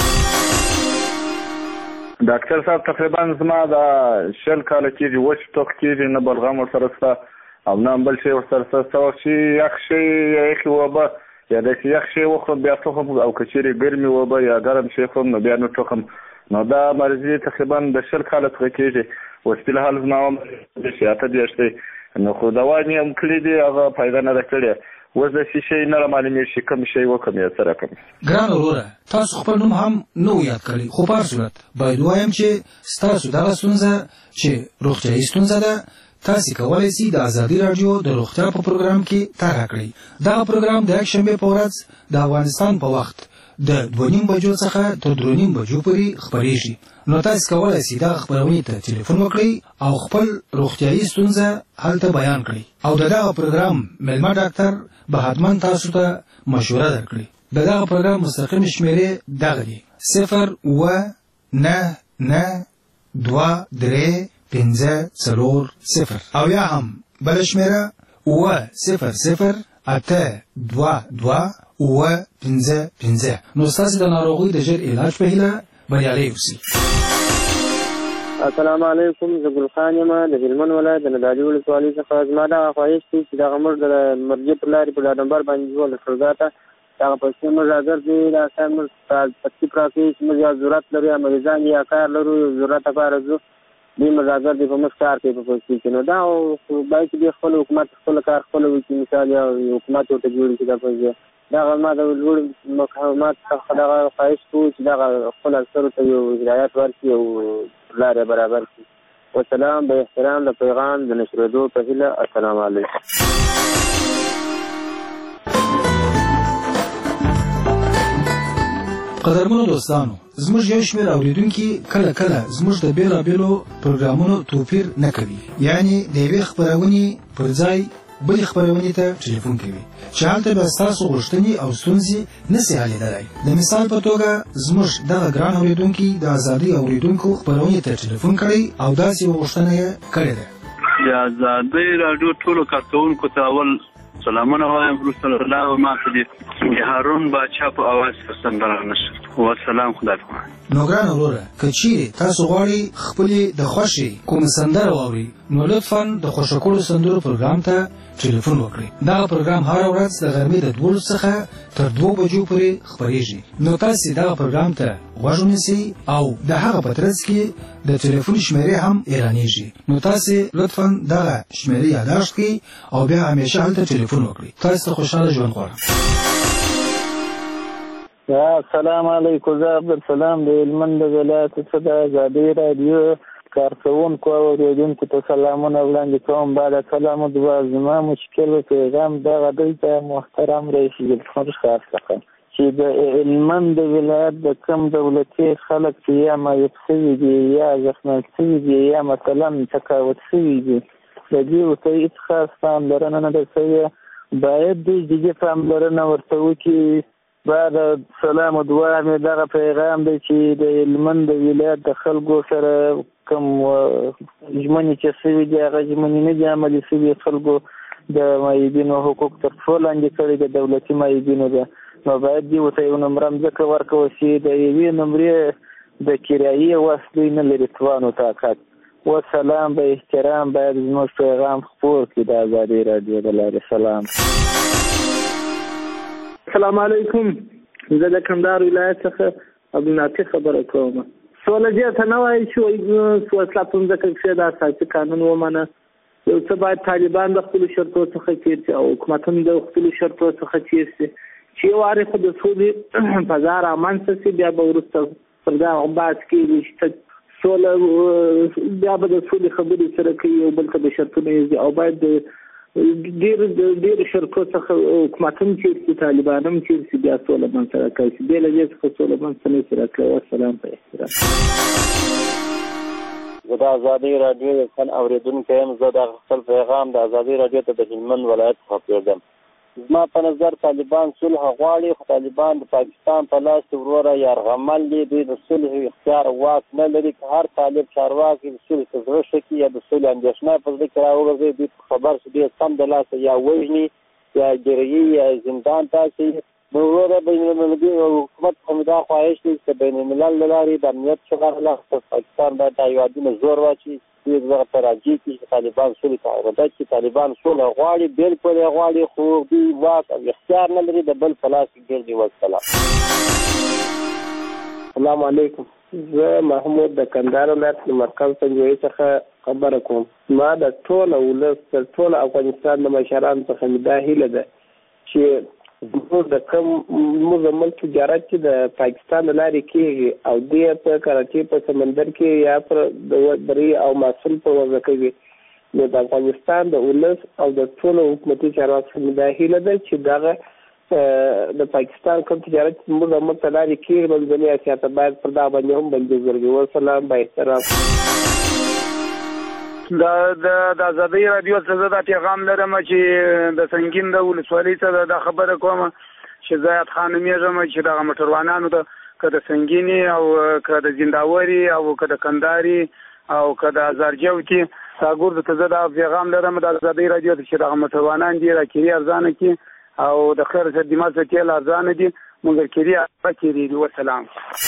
ډاکټر صاحب تقریبا زما د 20 کاله کېږي وچ ټوک کېږي، نه بلغم ورسره شته او نه بل شی ورسره شته. څه وخت چې یخ شی یا یخې اوبه یا داسې یخ شی وخورم بیا ټوخم، او که چېرې ګرمې اوبه یا ګرم شی خورم نو بیا نه ټوخم. نو دا مرضي تقریبا د 10 کال څخه کېږي. اوس په حال زما عمر د 28 دی، نو خو دوا مې هم کړې دي، هغه فایده نه ده کړې. اوس د شي نه معلومې شي کوم شی وکم یا سره کوم. ګران وروره، تاسو خپل نوم هم نو یاد کړئ، خو په صورت باید وایم چې تاسو دغه ستونزه چې روغتیايي ستونزه ده تاسو کولای شئ د ازادي رادیو د روغتیا په پروګرام کې طرح کړئ. دا پروګرام د یکشنبه په ورځ د افغانستان په وخت د 2:30 بجو څخه تر 3:30 بجو پورې خبرېږي. نو تاسو کولای شئ دا خبرونه ته ټلیفون وکړئ او خپل روغتیايي ستونزه هلته بیان کړئ او دغه پروګرام ملما ډاکټر به حتما تاسو ته مشوره درکړي. دغه پروګرام مستقیم شمیرې دغه دي: 019923540 او یا هم بل شمیره 000822255. نو تاسو د ناروغۍ د ژر علاج په هیله بریالي اوسئ. السلام علیکم، زه ګل خان یم د هلمند ولایت د ندالي ولسوالۍ څخه. زما دغه خواهش دی چې دغه موږ د مرګي پر لارې په ډاډمبر باندې ځو له شوګا ته دغه پیسې موږ راګر دي دا شان موږ تکلیف راکړي چې موږ یا ضرورت لرو یا مریضان یا کار لرو ضرورت لپاره ځو دې موږ راګر دي په موږ کار کوي په پیسې کې. نو دا باید چې خپل حکومت خپل کار خپل وکړي، مثال یا حکومت ورته جوړ کړي. دا پیسې دغه ما د لوړ مقامات څخه دغه خواهش کوو چې دغه خپل اکثرو ته یو هدایت ورکړي او لاره برابر کړي. والسلام به احترام د پیغام د نشرېدو په هیله. السلام علیکم. قدرمنو دوستانو، زموږ یو شمېر اوریدونکي کله کله زموږ د بیلابیلو پروګرامونو توپیر نه کوي، یعنی د یوې خپرونې پر ځای بلې خپرونې ته ټلیفون کوي چې هلته به ستاسو غوښتنې او ستونزې نسي حلېدلی. د مثال په توګه زموږ دغه ګران اوریدونکي د ازادۍ اوریدونکو خپرونې ته ټلیفون کړی او داسې یوه غوښتنه یې کړې ده. د ازادۍ راډیو ټولو کارکوونکو ته اول سلامونه وایم، وروسته الله ما ته د هارون باچا په اواز سندره نشم. والسلام، خدای پامان. نو ګران وروره، که چیرې تاسو غواړئ خپلې د خوښې کومه سندره واورئ نو لطفا د خوښه کړو سندرو پروګرام ته ټلیفون وکړئ. دغه پروګرام هره ورځ د غرمې د 12 څخه تر 2 بجو پورې خپرېږي. نو تاسو دغه پروګرام ته غوږ ونیسئ او د هغه په ترڅ کې د ټلیفون شمیرې هم اعلانېږي. نو تاسو لطفا دغه شمیرې یادداشت کړئ او بیا همیشه هلته ټلیفون وکړئ. تاسو ته خوشحاله ژوند غواړم. السلام علیکم، زه عبدالسلام د هلمند ولایت څخه د ازادۍ راډیو کارکوونکو او اوریدونکو ته سلامونه وړاندې کوم. بعد سلام او دعا. زما مشکل و پیغام دغه دی ته محترم رئیس جمهور خاص څخه چې د هلمند ولایت د کم دولتي خلک چې یا معیوب شوي دي یا زخمیان شوي دي یا مثلا تقاعد شوي دي د دې ورته هېڅ خاص پاملرنه نه ده شوې. باید دوی جدي پاملرنه ورته وکړي. بعد سلام او دعا مې دغه پیغام دی چې د هلمند د ولایت د خلکو سره کوم ژمنې چې شوي دي هغه ژمنې نه دي عملي شوي. خلکو د معیوبینو حقوق تر پښو لاندې کړي د دولتي معیوبینو ده. نو باید دې ورته یو نمره مځکه ورکړل شي. د یوې نمرې د کرایې وس دوی نه لري توان او طاقت. والسلام به احترام باید زموږ پیغام خپور کړي د ازادۍ راډیو د لارې. سلام. السلام علیکم، زه د کندهار ولایت څخه عبدالناصر خبره کوم. سوله دې ته نه وایي چې وسله په ځمکه کښې د اساسي قانون ومنه. یو څه باید طالبان د خپلو شرطو څخه تېر شي او حکومتونه د خپلو شرطو څخه تېر شي چې یو وارې خو د سولې فضا رامنځته شي. بیا به وروسته پر دغه بحث کېږي چې سوله بیا به د سولې خبرې سره کوي یو بل ته د شرطونه یې او باید ډېر شرکو څخه حکومتونه چېر شي طالبان هم چېر شي بیا سوله منځته راکړی شي. بې له دې څخه سوله منځته نه شي راکړی. والسلام په احترام. زه د ازادۍ راډیو یو ښه اورېدونکی یم. زه د خپل پیغام د ازادۍ راډیو ته د هلمند ولایت څخه پرېږدم. زما په نظر طالبان صلح غواړي، خو طالبان د پاکستان په لاس کې وروره یرغمل دي. دوی د صلح اختیار واک نه لري. که هر طالب چارواکي د صلح ته زړه ښه کړي یا د صلح اندېښنه په زړه کې راوغورځوي دوی خبر شي دوی سم د لاسه یا وژني یا ګروي یا زندان ته اچوي. نو وروره بین المللي حکومت خو مې دا خواهش دی چې بین الملل له لارې د امنیت شغله له پاکستان باید دا هېوادونه زور واچوي دوی دغه ته راجع کړي چې طالبان سولې ته اراده کړي. طالبان سوله غواړي، بلکل یې غواړي، خو دوی واک او اختیار نه لري د بل په لاس کې ګرځي. والسلام. السلام علیکم. زه محمود د کندهار ولایت د مرکز پنجوایي څخه خبره کوم. ما د ټوله ولس تر ټوله افغانستان د مشرانو څخه مې دا هیله ده چې زموږ د کوم زموږ تجارت چې د پاکستان د لارې کېږي او دې په کراچۍ په سمندر کې یا پر د دري او محصول په وضع کوي، نو د افغانستان د ولس او د ټولو حکومتي چارواکو څخه مې دا هیله ده چې دغه د پاکستان کوم تجارت موږ ته لارې کېږي منځني اسیا ته باید پر دا باندې هم بندیز ورکړي. والسلام، با احترام. د ازادۍ راډیو څخه زه دا پیغام لرم چې د سنګین د ولسوالۍ څخه دا خبره کوم چې زیات خان نومیږم چې دغه موټروانانو ته که د سنګیني او که د زنداوري او که د کندهاري او که د ازارجوتي ساګور ته زه دا پیغام لرم د ازادۍ راډیو چې دغه موټروانان دي راکړي ارزانه کې او د خیر خدمات تل ارزانه دي مګر کړي پکې دي. والسلام.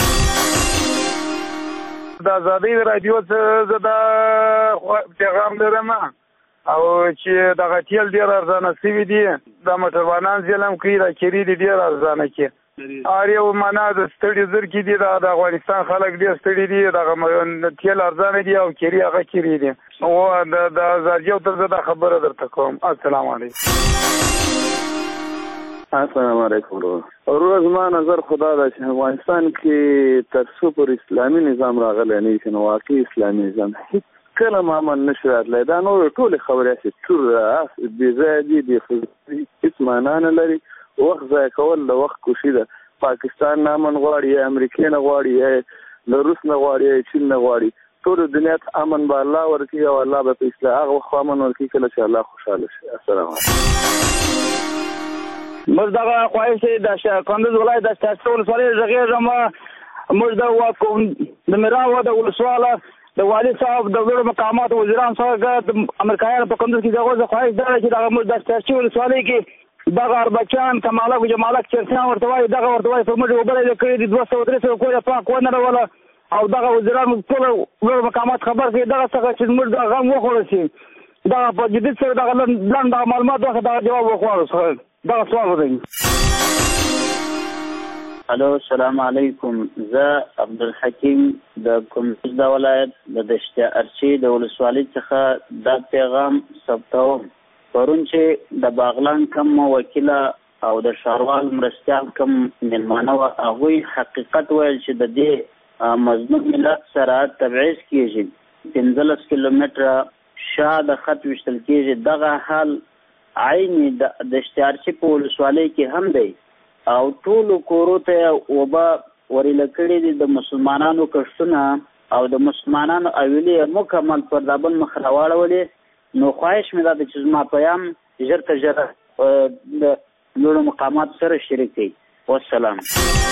د ازادۍ راډیو څخه دا پیغام لرم او چې دغه تیل ډېر ارزانه شوي دي، د موټروانان ظلم کوي راکړي دي ډېر ارزانه کې. هر یو معنا د ستړي زر کې دي د افغانستان خلک ډېر ستړي دي، دغه تیل ارزانه دي او کړي هغه کړي دي. او د ازادۍ ته زه دا خبره درته کوم. السلام علیکم. السلام علیکم. روز ما نظر خدا دا چې افغانستان کې تر څو پر اسلامي نظام راغلی نه شي، نو واقعي اسلامي نظام هیڅ کله هم امن نشي راتلی. دا نور ټولې خبرې چې ټول بې ځایه دي، هیڅ معنا نه لري. وخت ضایع کول د وخت کوشي ده. پاکستان نه امن غواړي یا امریکې نه غواړي یا د روس نه غواړي یا چین نه غواړي. ټول دنیا ته امن به الله ورکړي او الله به په اصلاح هغه وخت امن ورکړي کله چې الله خوشحاله شي. السلام علیکم. موږ دغه خواهش د کندز ولایت د شاسته ولسوالۍ غږېږم. موږ د میراو د ولسواله د والي صاحب د لوړو مقاماتو وزیران څخه د امریکایانو په کندز کې دغه خواهش دا چې دغه موږ د شاسته ولسوالۍ کې دغه اربچان کمالک جمالک چرسیان ورته وایي دغه ورته وایي په موږ وبلې کړي دي 200-300 کور پاک ونه راوله او دغه وزیران ټول لوړو مقامات خبر کړي دغه څخه چې موږ د غم وخوړل شي دغه په جدي سره دغه لنډ معلومات واخلي دغه جواب وخوړل دا سوال دی. الو السلام علیکم. زه عبدالحکیم د کندز د ولایت د دشت ارچي د ولسوالۍ څخه دا پیغام ثبتوم. پرون چې د باغلان کم وکیله او د ښاروال مرستیال کم مېلمانه وه هغوی حقیقت ویل چې د دې مظلوم ملت سره تبعیض کېږي، 15 کیلومتره شا د خط ویشتل کېږي. دغه حال عیني د اشتهارچي په ولسوالۍ کې هم دی او ټولو کورو ته وبا وریله کړي دي د مسلمانانو کښتونه او د مسلمانانو اویلې مکمل پر دابل مخ راواړولې. نو خواهش مې دا ده چې زما پیام ژر تر ژره د لوړو مقاماتو سره شریک کړي. والسلام.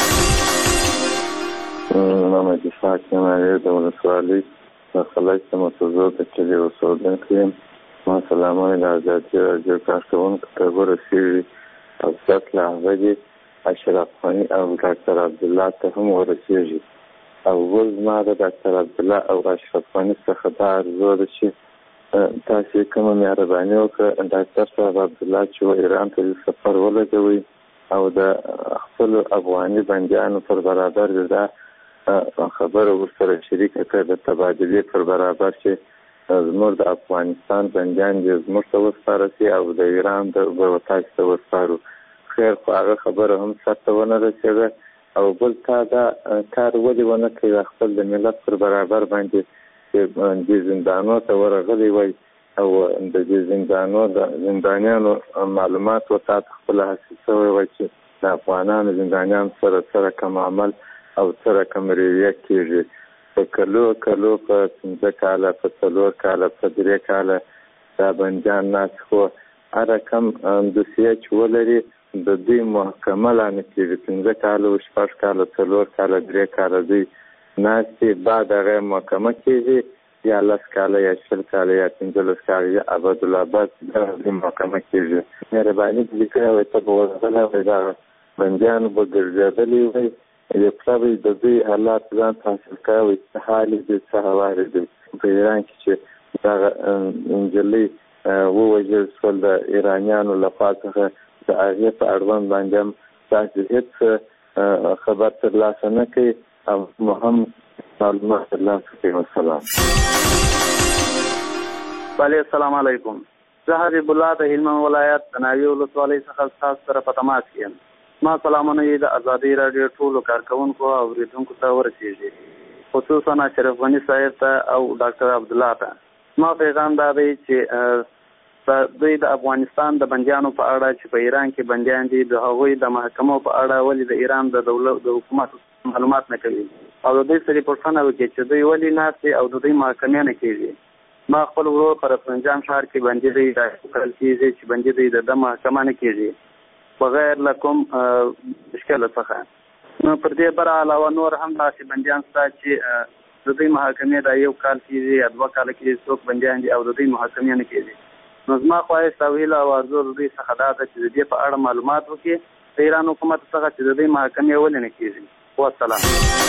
نام اتفاق یم د ولسوالۍ خلک ته متوجه د کلي اوسېدونکی یم. ما سلامونه د ازادۍ راډیو کارکوونکو ته ورسېږي او ستاسو له هغه دي اشرف غني او ډاکټر عبدالله ته هم ورسېږي. او اوس زما د ډاکټر عبدالله او اشرف غني څخه دا ارزو ده چې تاسې کومه مهرباني وکړه ډاکټر صاحب عبدالله چې ایران ته سفر ولګوئ او د خپلو افغاني بندیانو پر برابر دا خبره ورسره شریکه کړه د تبادلې پر برابر چې زموږ د افغانستان بندیان دې زموږ ته وسپاره سي او د ایران به تاسو ته وسپارو. خیر خو هغه خبره هم سرته ونه رسېده او بل تا دا کار ولې ونه کوي خپل د ملت پر برابر باندې چې دې زندانو ته ورغلی وای او د دې زندانو د زندانیانو معلومات ورته خپله حاصل شوی وای چې د افغانانو زندانیانو سره کوم عمل او سره کوم رویه کېږي. په کلو په 15 کاله په 4 کاله په 3 کاله دا بندیان ناست خو هر کم دوسیه چې ولري د دوی محکمه لاندې کېږي. 15 کاله 6 کاله 4 کاله 3 کاله دوی ناستې بعد هغه محکمه کېږي یا 10 کاله یا 20 کاله یا 15 کاله یا ابدالآباد د محکمه کېږي. مهرباني دې کړی وای ته به ورغلی وای دا بندیانو به ګرځېدلي وای یو پلوی د دوی حالات ځان حاصل کوي څه حال دي څه هوارې دي. په ایران کې چې دغه نجلۍ ووژل شول د ایرانیانو له خوا څخه د هغې په اړوند باندې هم تاسې هېڅ خبر ترلاسه نه کوي مهم معلومات ترلاسه کړي. والسلام. بله السلام علیکم. زه حبیب الله د هلمند ولایت د ناوې ولسوالۍ څخه ستاسو سره په تماس کې یم. ما سلامونه یې د ازادۍ راډیو ټولو کارکوونکو او اورېدونکو ته ورسېږي، خصوصا اشرف غني صاحب ته او ډاکټر عبدالله ته. ما پیغام دا دی چې دوی د افغانستان د بندیانو په اړه چې په ایران کې بندیان دي د هغوی د محکمو په اړه ولې د ایران د دولت د حکومت معلومات نه کوي او د دوی سره پوښتنه وکړي چې دوی ولې ناست او د دوی محکمې نه کېږي. ما خپل ورور په رفسنجان ښار کې بندي دی راکړل کېږي چې بندي دی د محکمه نه کېږي بغیر له کوم مشکل څخه. نو پر دې بر علاوه نور هم داسې بندیان شته چې د دوی محکمې د یو کال کېږي یا 2 کاله کېږي څوک بندیان دي او د دوی محکمې نه کېږي. نو زما خواهش او هیله او ارزو د دوی څخه دا ده چې د دې په اړه معلومات وکړي د ایران حکومت څخه چې د دوی محکمې ولې نه کېږي. والسلام.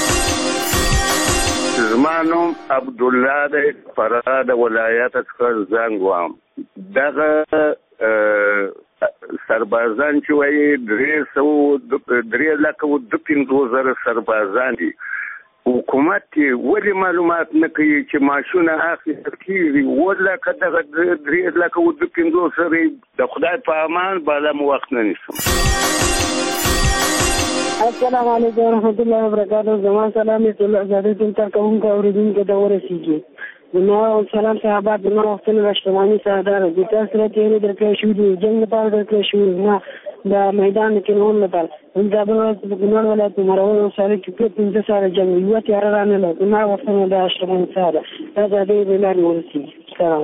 زما نوم عبدالله دی، فراه د ولایت څخه زنګ وام. دغه سربازان چې وایي 3,52,000 سربازان دي. حکومت ولې معلومات نه کوي چې معاشونه اخیستل کېږي؟ ولکه دغه 3,52,000 د خدای په امان بالا مو وخت نه نیسم. السلام علیکم ورحمۃ اللہ وبرکاتہ. زما سلام ټول آزادۍ ټول کارکوونکو او اورېدونکو ته ورسېږي. زما سلام صحابات زما وختونه د شتماني سردار دي. تاسو سره تېرې درکړی شوي دي، جنګ لپاره درکړی شوي زما د میدان کې کېنولو لپاره. د کونړ ولایت په مرور ولسوالۍ کې 15 ساله جنګ یوه تیاره رانغله. زما وختونه د شتماني سره د آزادۍ د لارې ورسېږي. سلام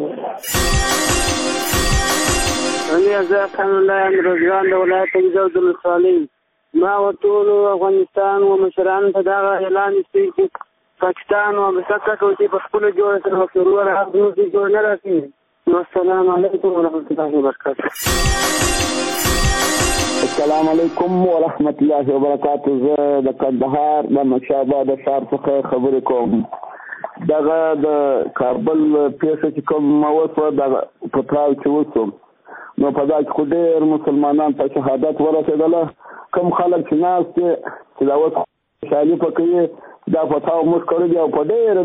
علیکم. زه خان الله یم روزګان د ولایت تنګزو د ولسوالۍ. ما ټول افغانستان و مشران په دغه اعلان ایستلی چې پاکستان و امریکا کوي چې په خپلو جوړه سره ضرور هغه جوړ نه راکړي. السلام علیکم ورحمۃ اللہ وبرکاتہ. السلام علیکم ورحمۃ اللہ وبرکاتہ. زه د کندهار د مشابه د ښار څخه خبرې کوم. دغه د کابل پیښه چې کوم وشوه دغه په پلاو کې وشو، نو په دا کې ډېر مسلمانان په شهادت ورسېدله. کوم خلک چې ناست دي چې دا اوس خوشحالي په کوي دا فتوا موږ کړې دي او په ډېره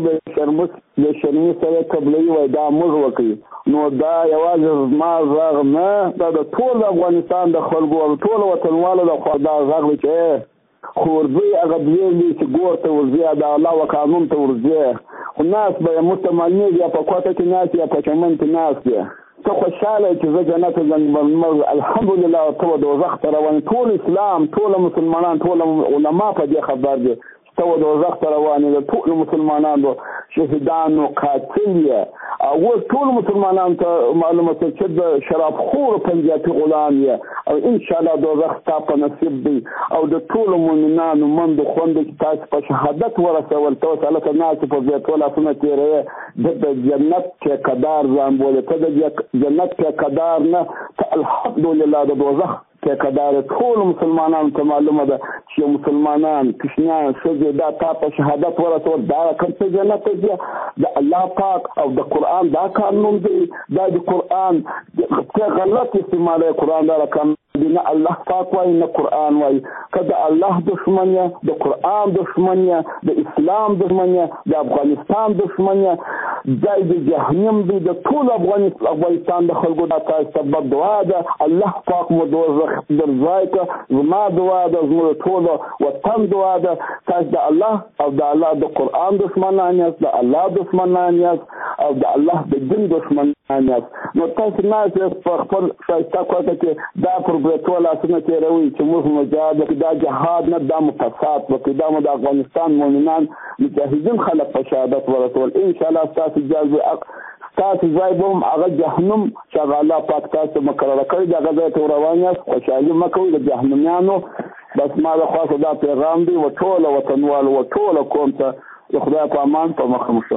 بې شرمۍ سره قبلوي وایي دا موږ وکړي. نو دا یوازې زما غږ نه، دا د ټول افغانستان د خلکو او ټول وطنوالو د خوا دا غږ دی چې خورځي هغه دوی چې ګور ته ورځي د الله و قانون ته ورځي، خو ناست به یې مستمانې یا په کوټه کې ناست یا په چمن کې ناست دي. ته خوشحاله چې زه جنت ته ځم الحمدلله ته به دوزخ ته روان. ټول اسلام ټول مسلمانان ټول علما په دې خبر دي چې ته به دوزخ ته روان یې. ټول مسلمانانو شهیدانو قاتل یې او اوس ټول مسلمانانو ته معلومه شوه چې د شرابخورو پنجابي غلام یې او انشاءالله دوزخ ستا په نصیب دی. او د ټولو مؤمنانو مندو خوندو چې تاسو په شهادت ورسول ته اوس هلته ناستې په بیا ټول لاسونه تېروې د جنت ټیکهدار ځان بولې. ته د جنت ټیکهدار نه، ته الحمدلله د دوزخ ټیکهدار. ټول مسلمانانو ته معلومه ده چې مسلمانان کوچنیان ښځې دا تا په شهادت ورسول دا کوم څه جنت ته ځي. د الله پاک او د قرآن دا قانون دی. دا د قرآن څه غلط استعمالوي قرآن دا قانون دی، نه الله پاک وایي نه قرآن وایي. که د الله دشمن یې، د قرآن دشمن یې، د اسلام دشمن یې، د افغانستان دشمن یې، ځای د جهنم دی. د ټول افغانستان د خلکو دا تاسو سبب دعا ده. الله پاک مو دوزخ در ځای که زما دعا ده، زموږ ټول وطن دعا ده. تاسو د الله او د الله د قرآن دشمنان یاست، د الله دشمنان یاست او د الله د دین دشمنان یاست. نو تاسو ناست یاست په خپل ښایسته کوټه کې دا پر برېتو لاسونه تېروئ چې موږ مجاهد وکړو. دا جهاد نه، دا مو فساد وکړو. دا مو د افغانستان مؤمنان مجاهدین خلک په شهادت ورسول. انشاءالله ستاسو ستاسو ځای به هم هغه جهنم چې هغه الله پاک تاسو مقرره کړی د هغه ځای ته روان یاست. خوشحالي مه کوئ د جهنمیانو. بس ما د خواڅه دا پیغام دی و ټوله وطنوالو و ټوله قوم ته د خدای په امان په مخه مو شه.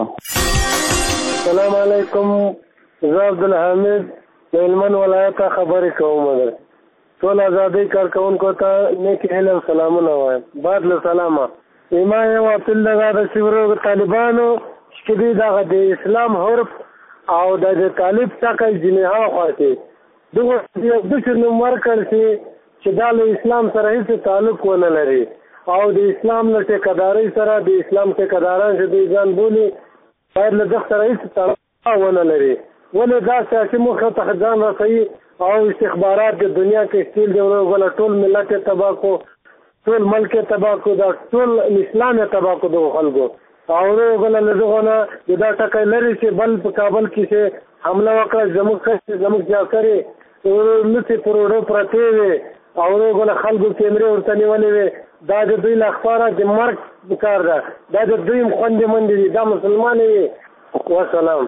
السلام علیکم. زه عبدالحمید د هلمند ولایت خبرې کوم. ټول آزادۍ کارکوونکو ته نیک هیله سلامونه وایم. بعد له سلامه ما یو اپیل دغه د سیورو طالبانو چې دوی دغه د اسلام حرف او د طالب څخه جنها خواته دغه د نوم ورکړ چې دا له اسلام سره هیڅ تعلق ونه لري او د اسلام له ټیکهدارۍ سره د اسلام ټیکهداران چې دوی ځان بولي باید له دغه سره هېڅ تړاو ونه لري. ولې دا سیاسي موخه ته ځان رسوي او استخبارات د دنیا کې استیل دی ولا ټول ملت یې تباه کو، ټول ملک یې تباه کو، دا ټول اسلام یې تباه کو دغو خلکو. او ولا له دغو نه د دا ټکی لري چې بل په کابل کې چې حمله وکړه زموږ عسکرې لوڅې پر اوړه پرتې وې او ولا خلکو کیمرې ورته نیولې وې. دا د دوی له خپاره د مرګ کار ده، دا د دوی خوندې منډې دي، دا مسلمانې وي. وسلام.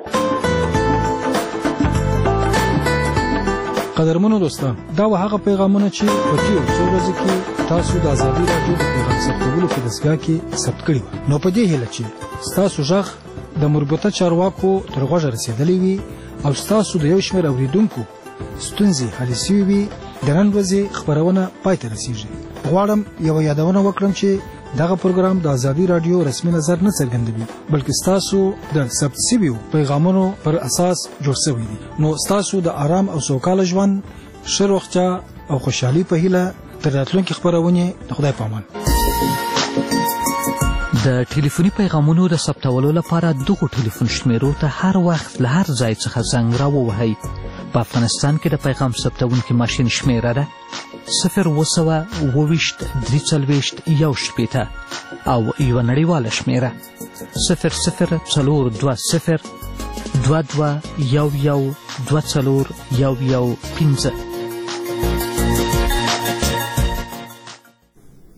قدرمنو دوستان، دا و هغه پیغامونه چې په تیرو څو ورځو کې تاسو د ازادي راډیو د پیغام ثبتولو په دستګاه کې ثبت کړي وو. نو په دې هیله چې ستاسو غږ د مربوطه چارواکو تر غوږه رسېدلی وي او ستاسو د یو شمېر اورېدونکو ستونزې حل سوي وي، د نن ورځې خپرونه پای ته رسېږي. غواړم یوه یادونه وکړم چې دغه پروګرام د ازادي راډیو رسمي نظر نه څرګندوي، بلکې ستاسو د ثبت شویو پیغامونو پر اساس جوړ شوی دی. نو ستاسو د آرام او سوکاله ژوند، ښه روغتیا او خوشحالي په هیله تر راتلونکي خپرونې د خدای په امان. د ټلیفوني پیغامونو د ثبتولو لپاره دغو ټلیفون شمیرو ته هر وخت له هر ځای څخه زنګ راووهئ. په افغانستان کې د پیغام ثبتونکي ماشین شمیره ده 0202341 او یوه نړیواله شمیره 004022112415.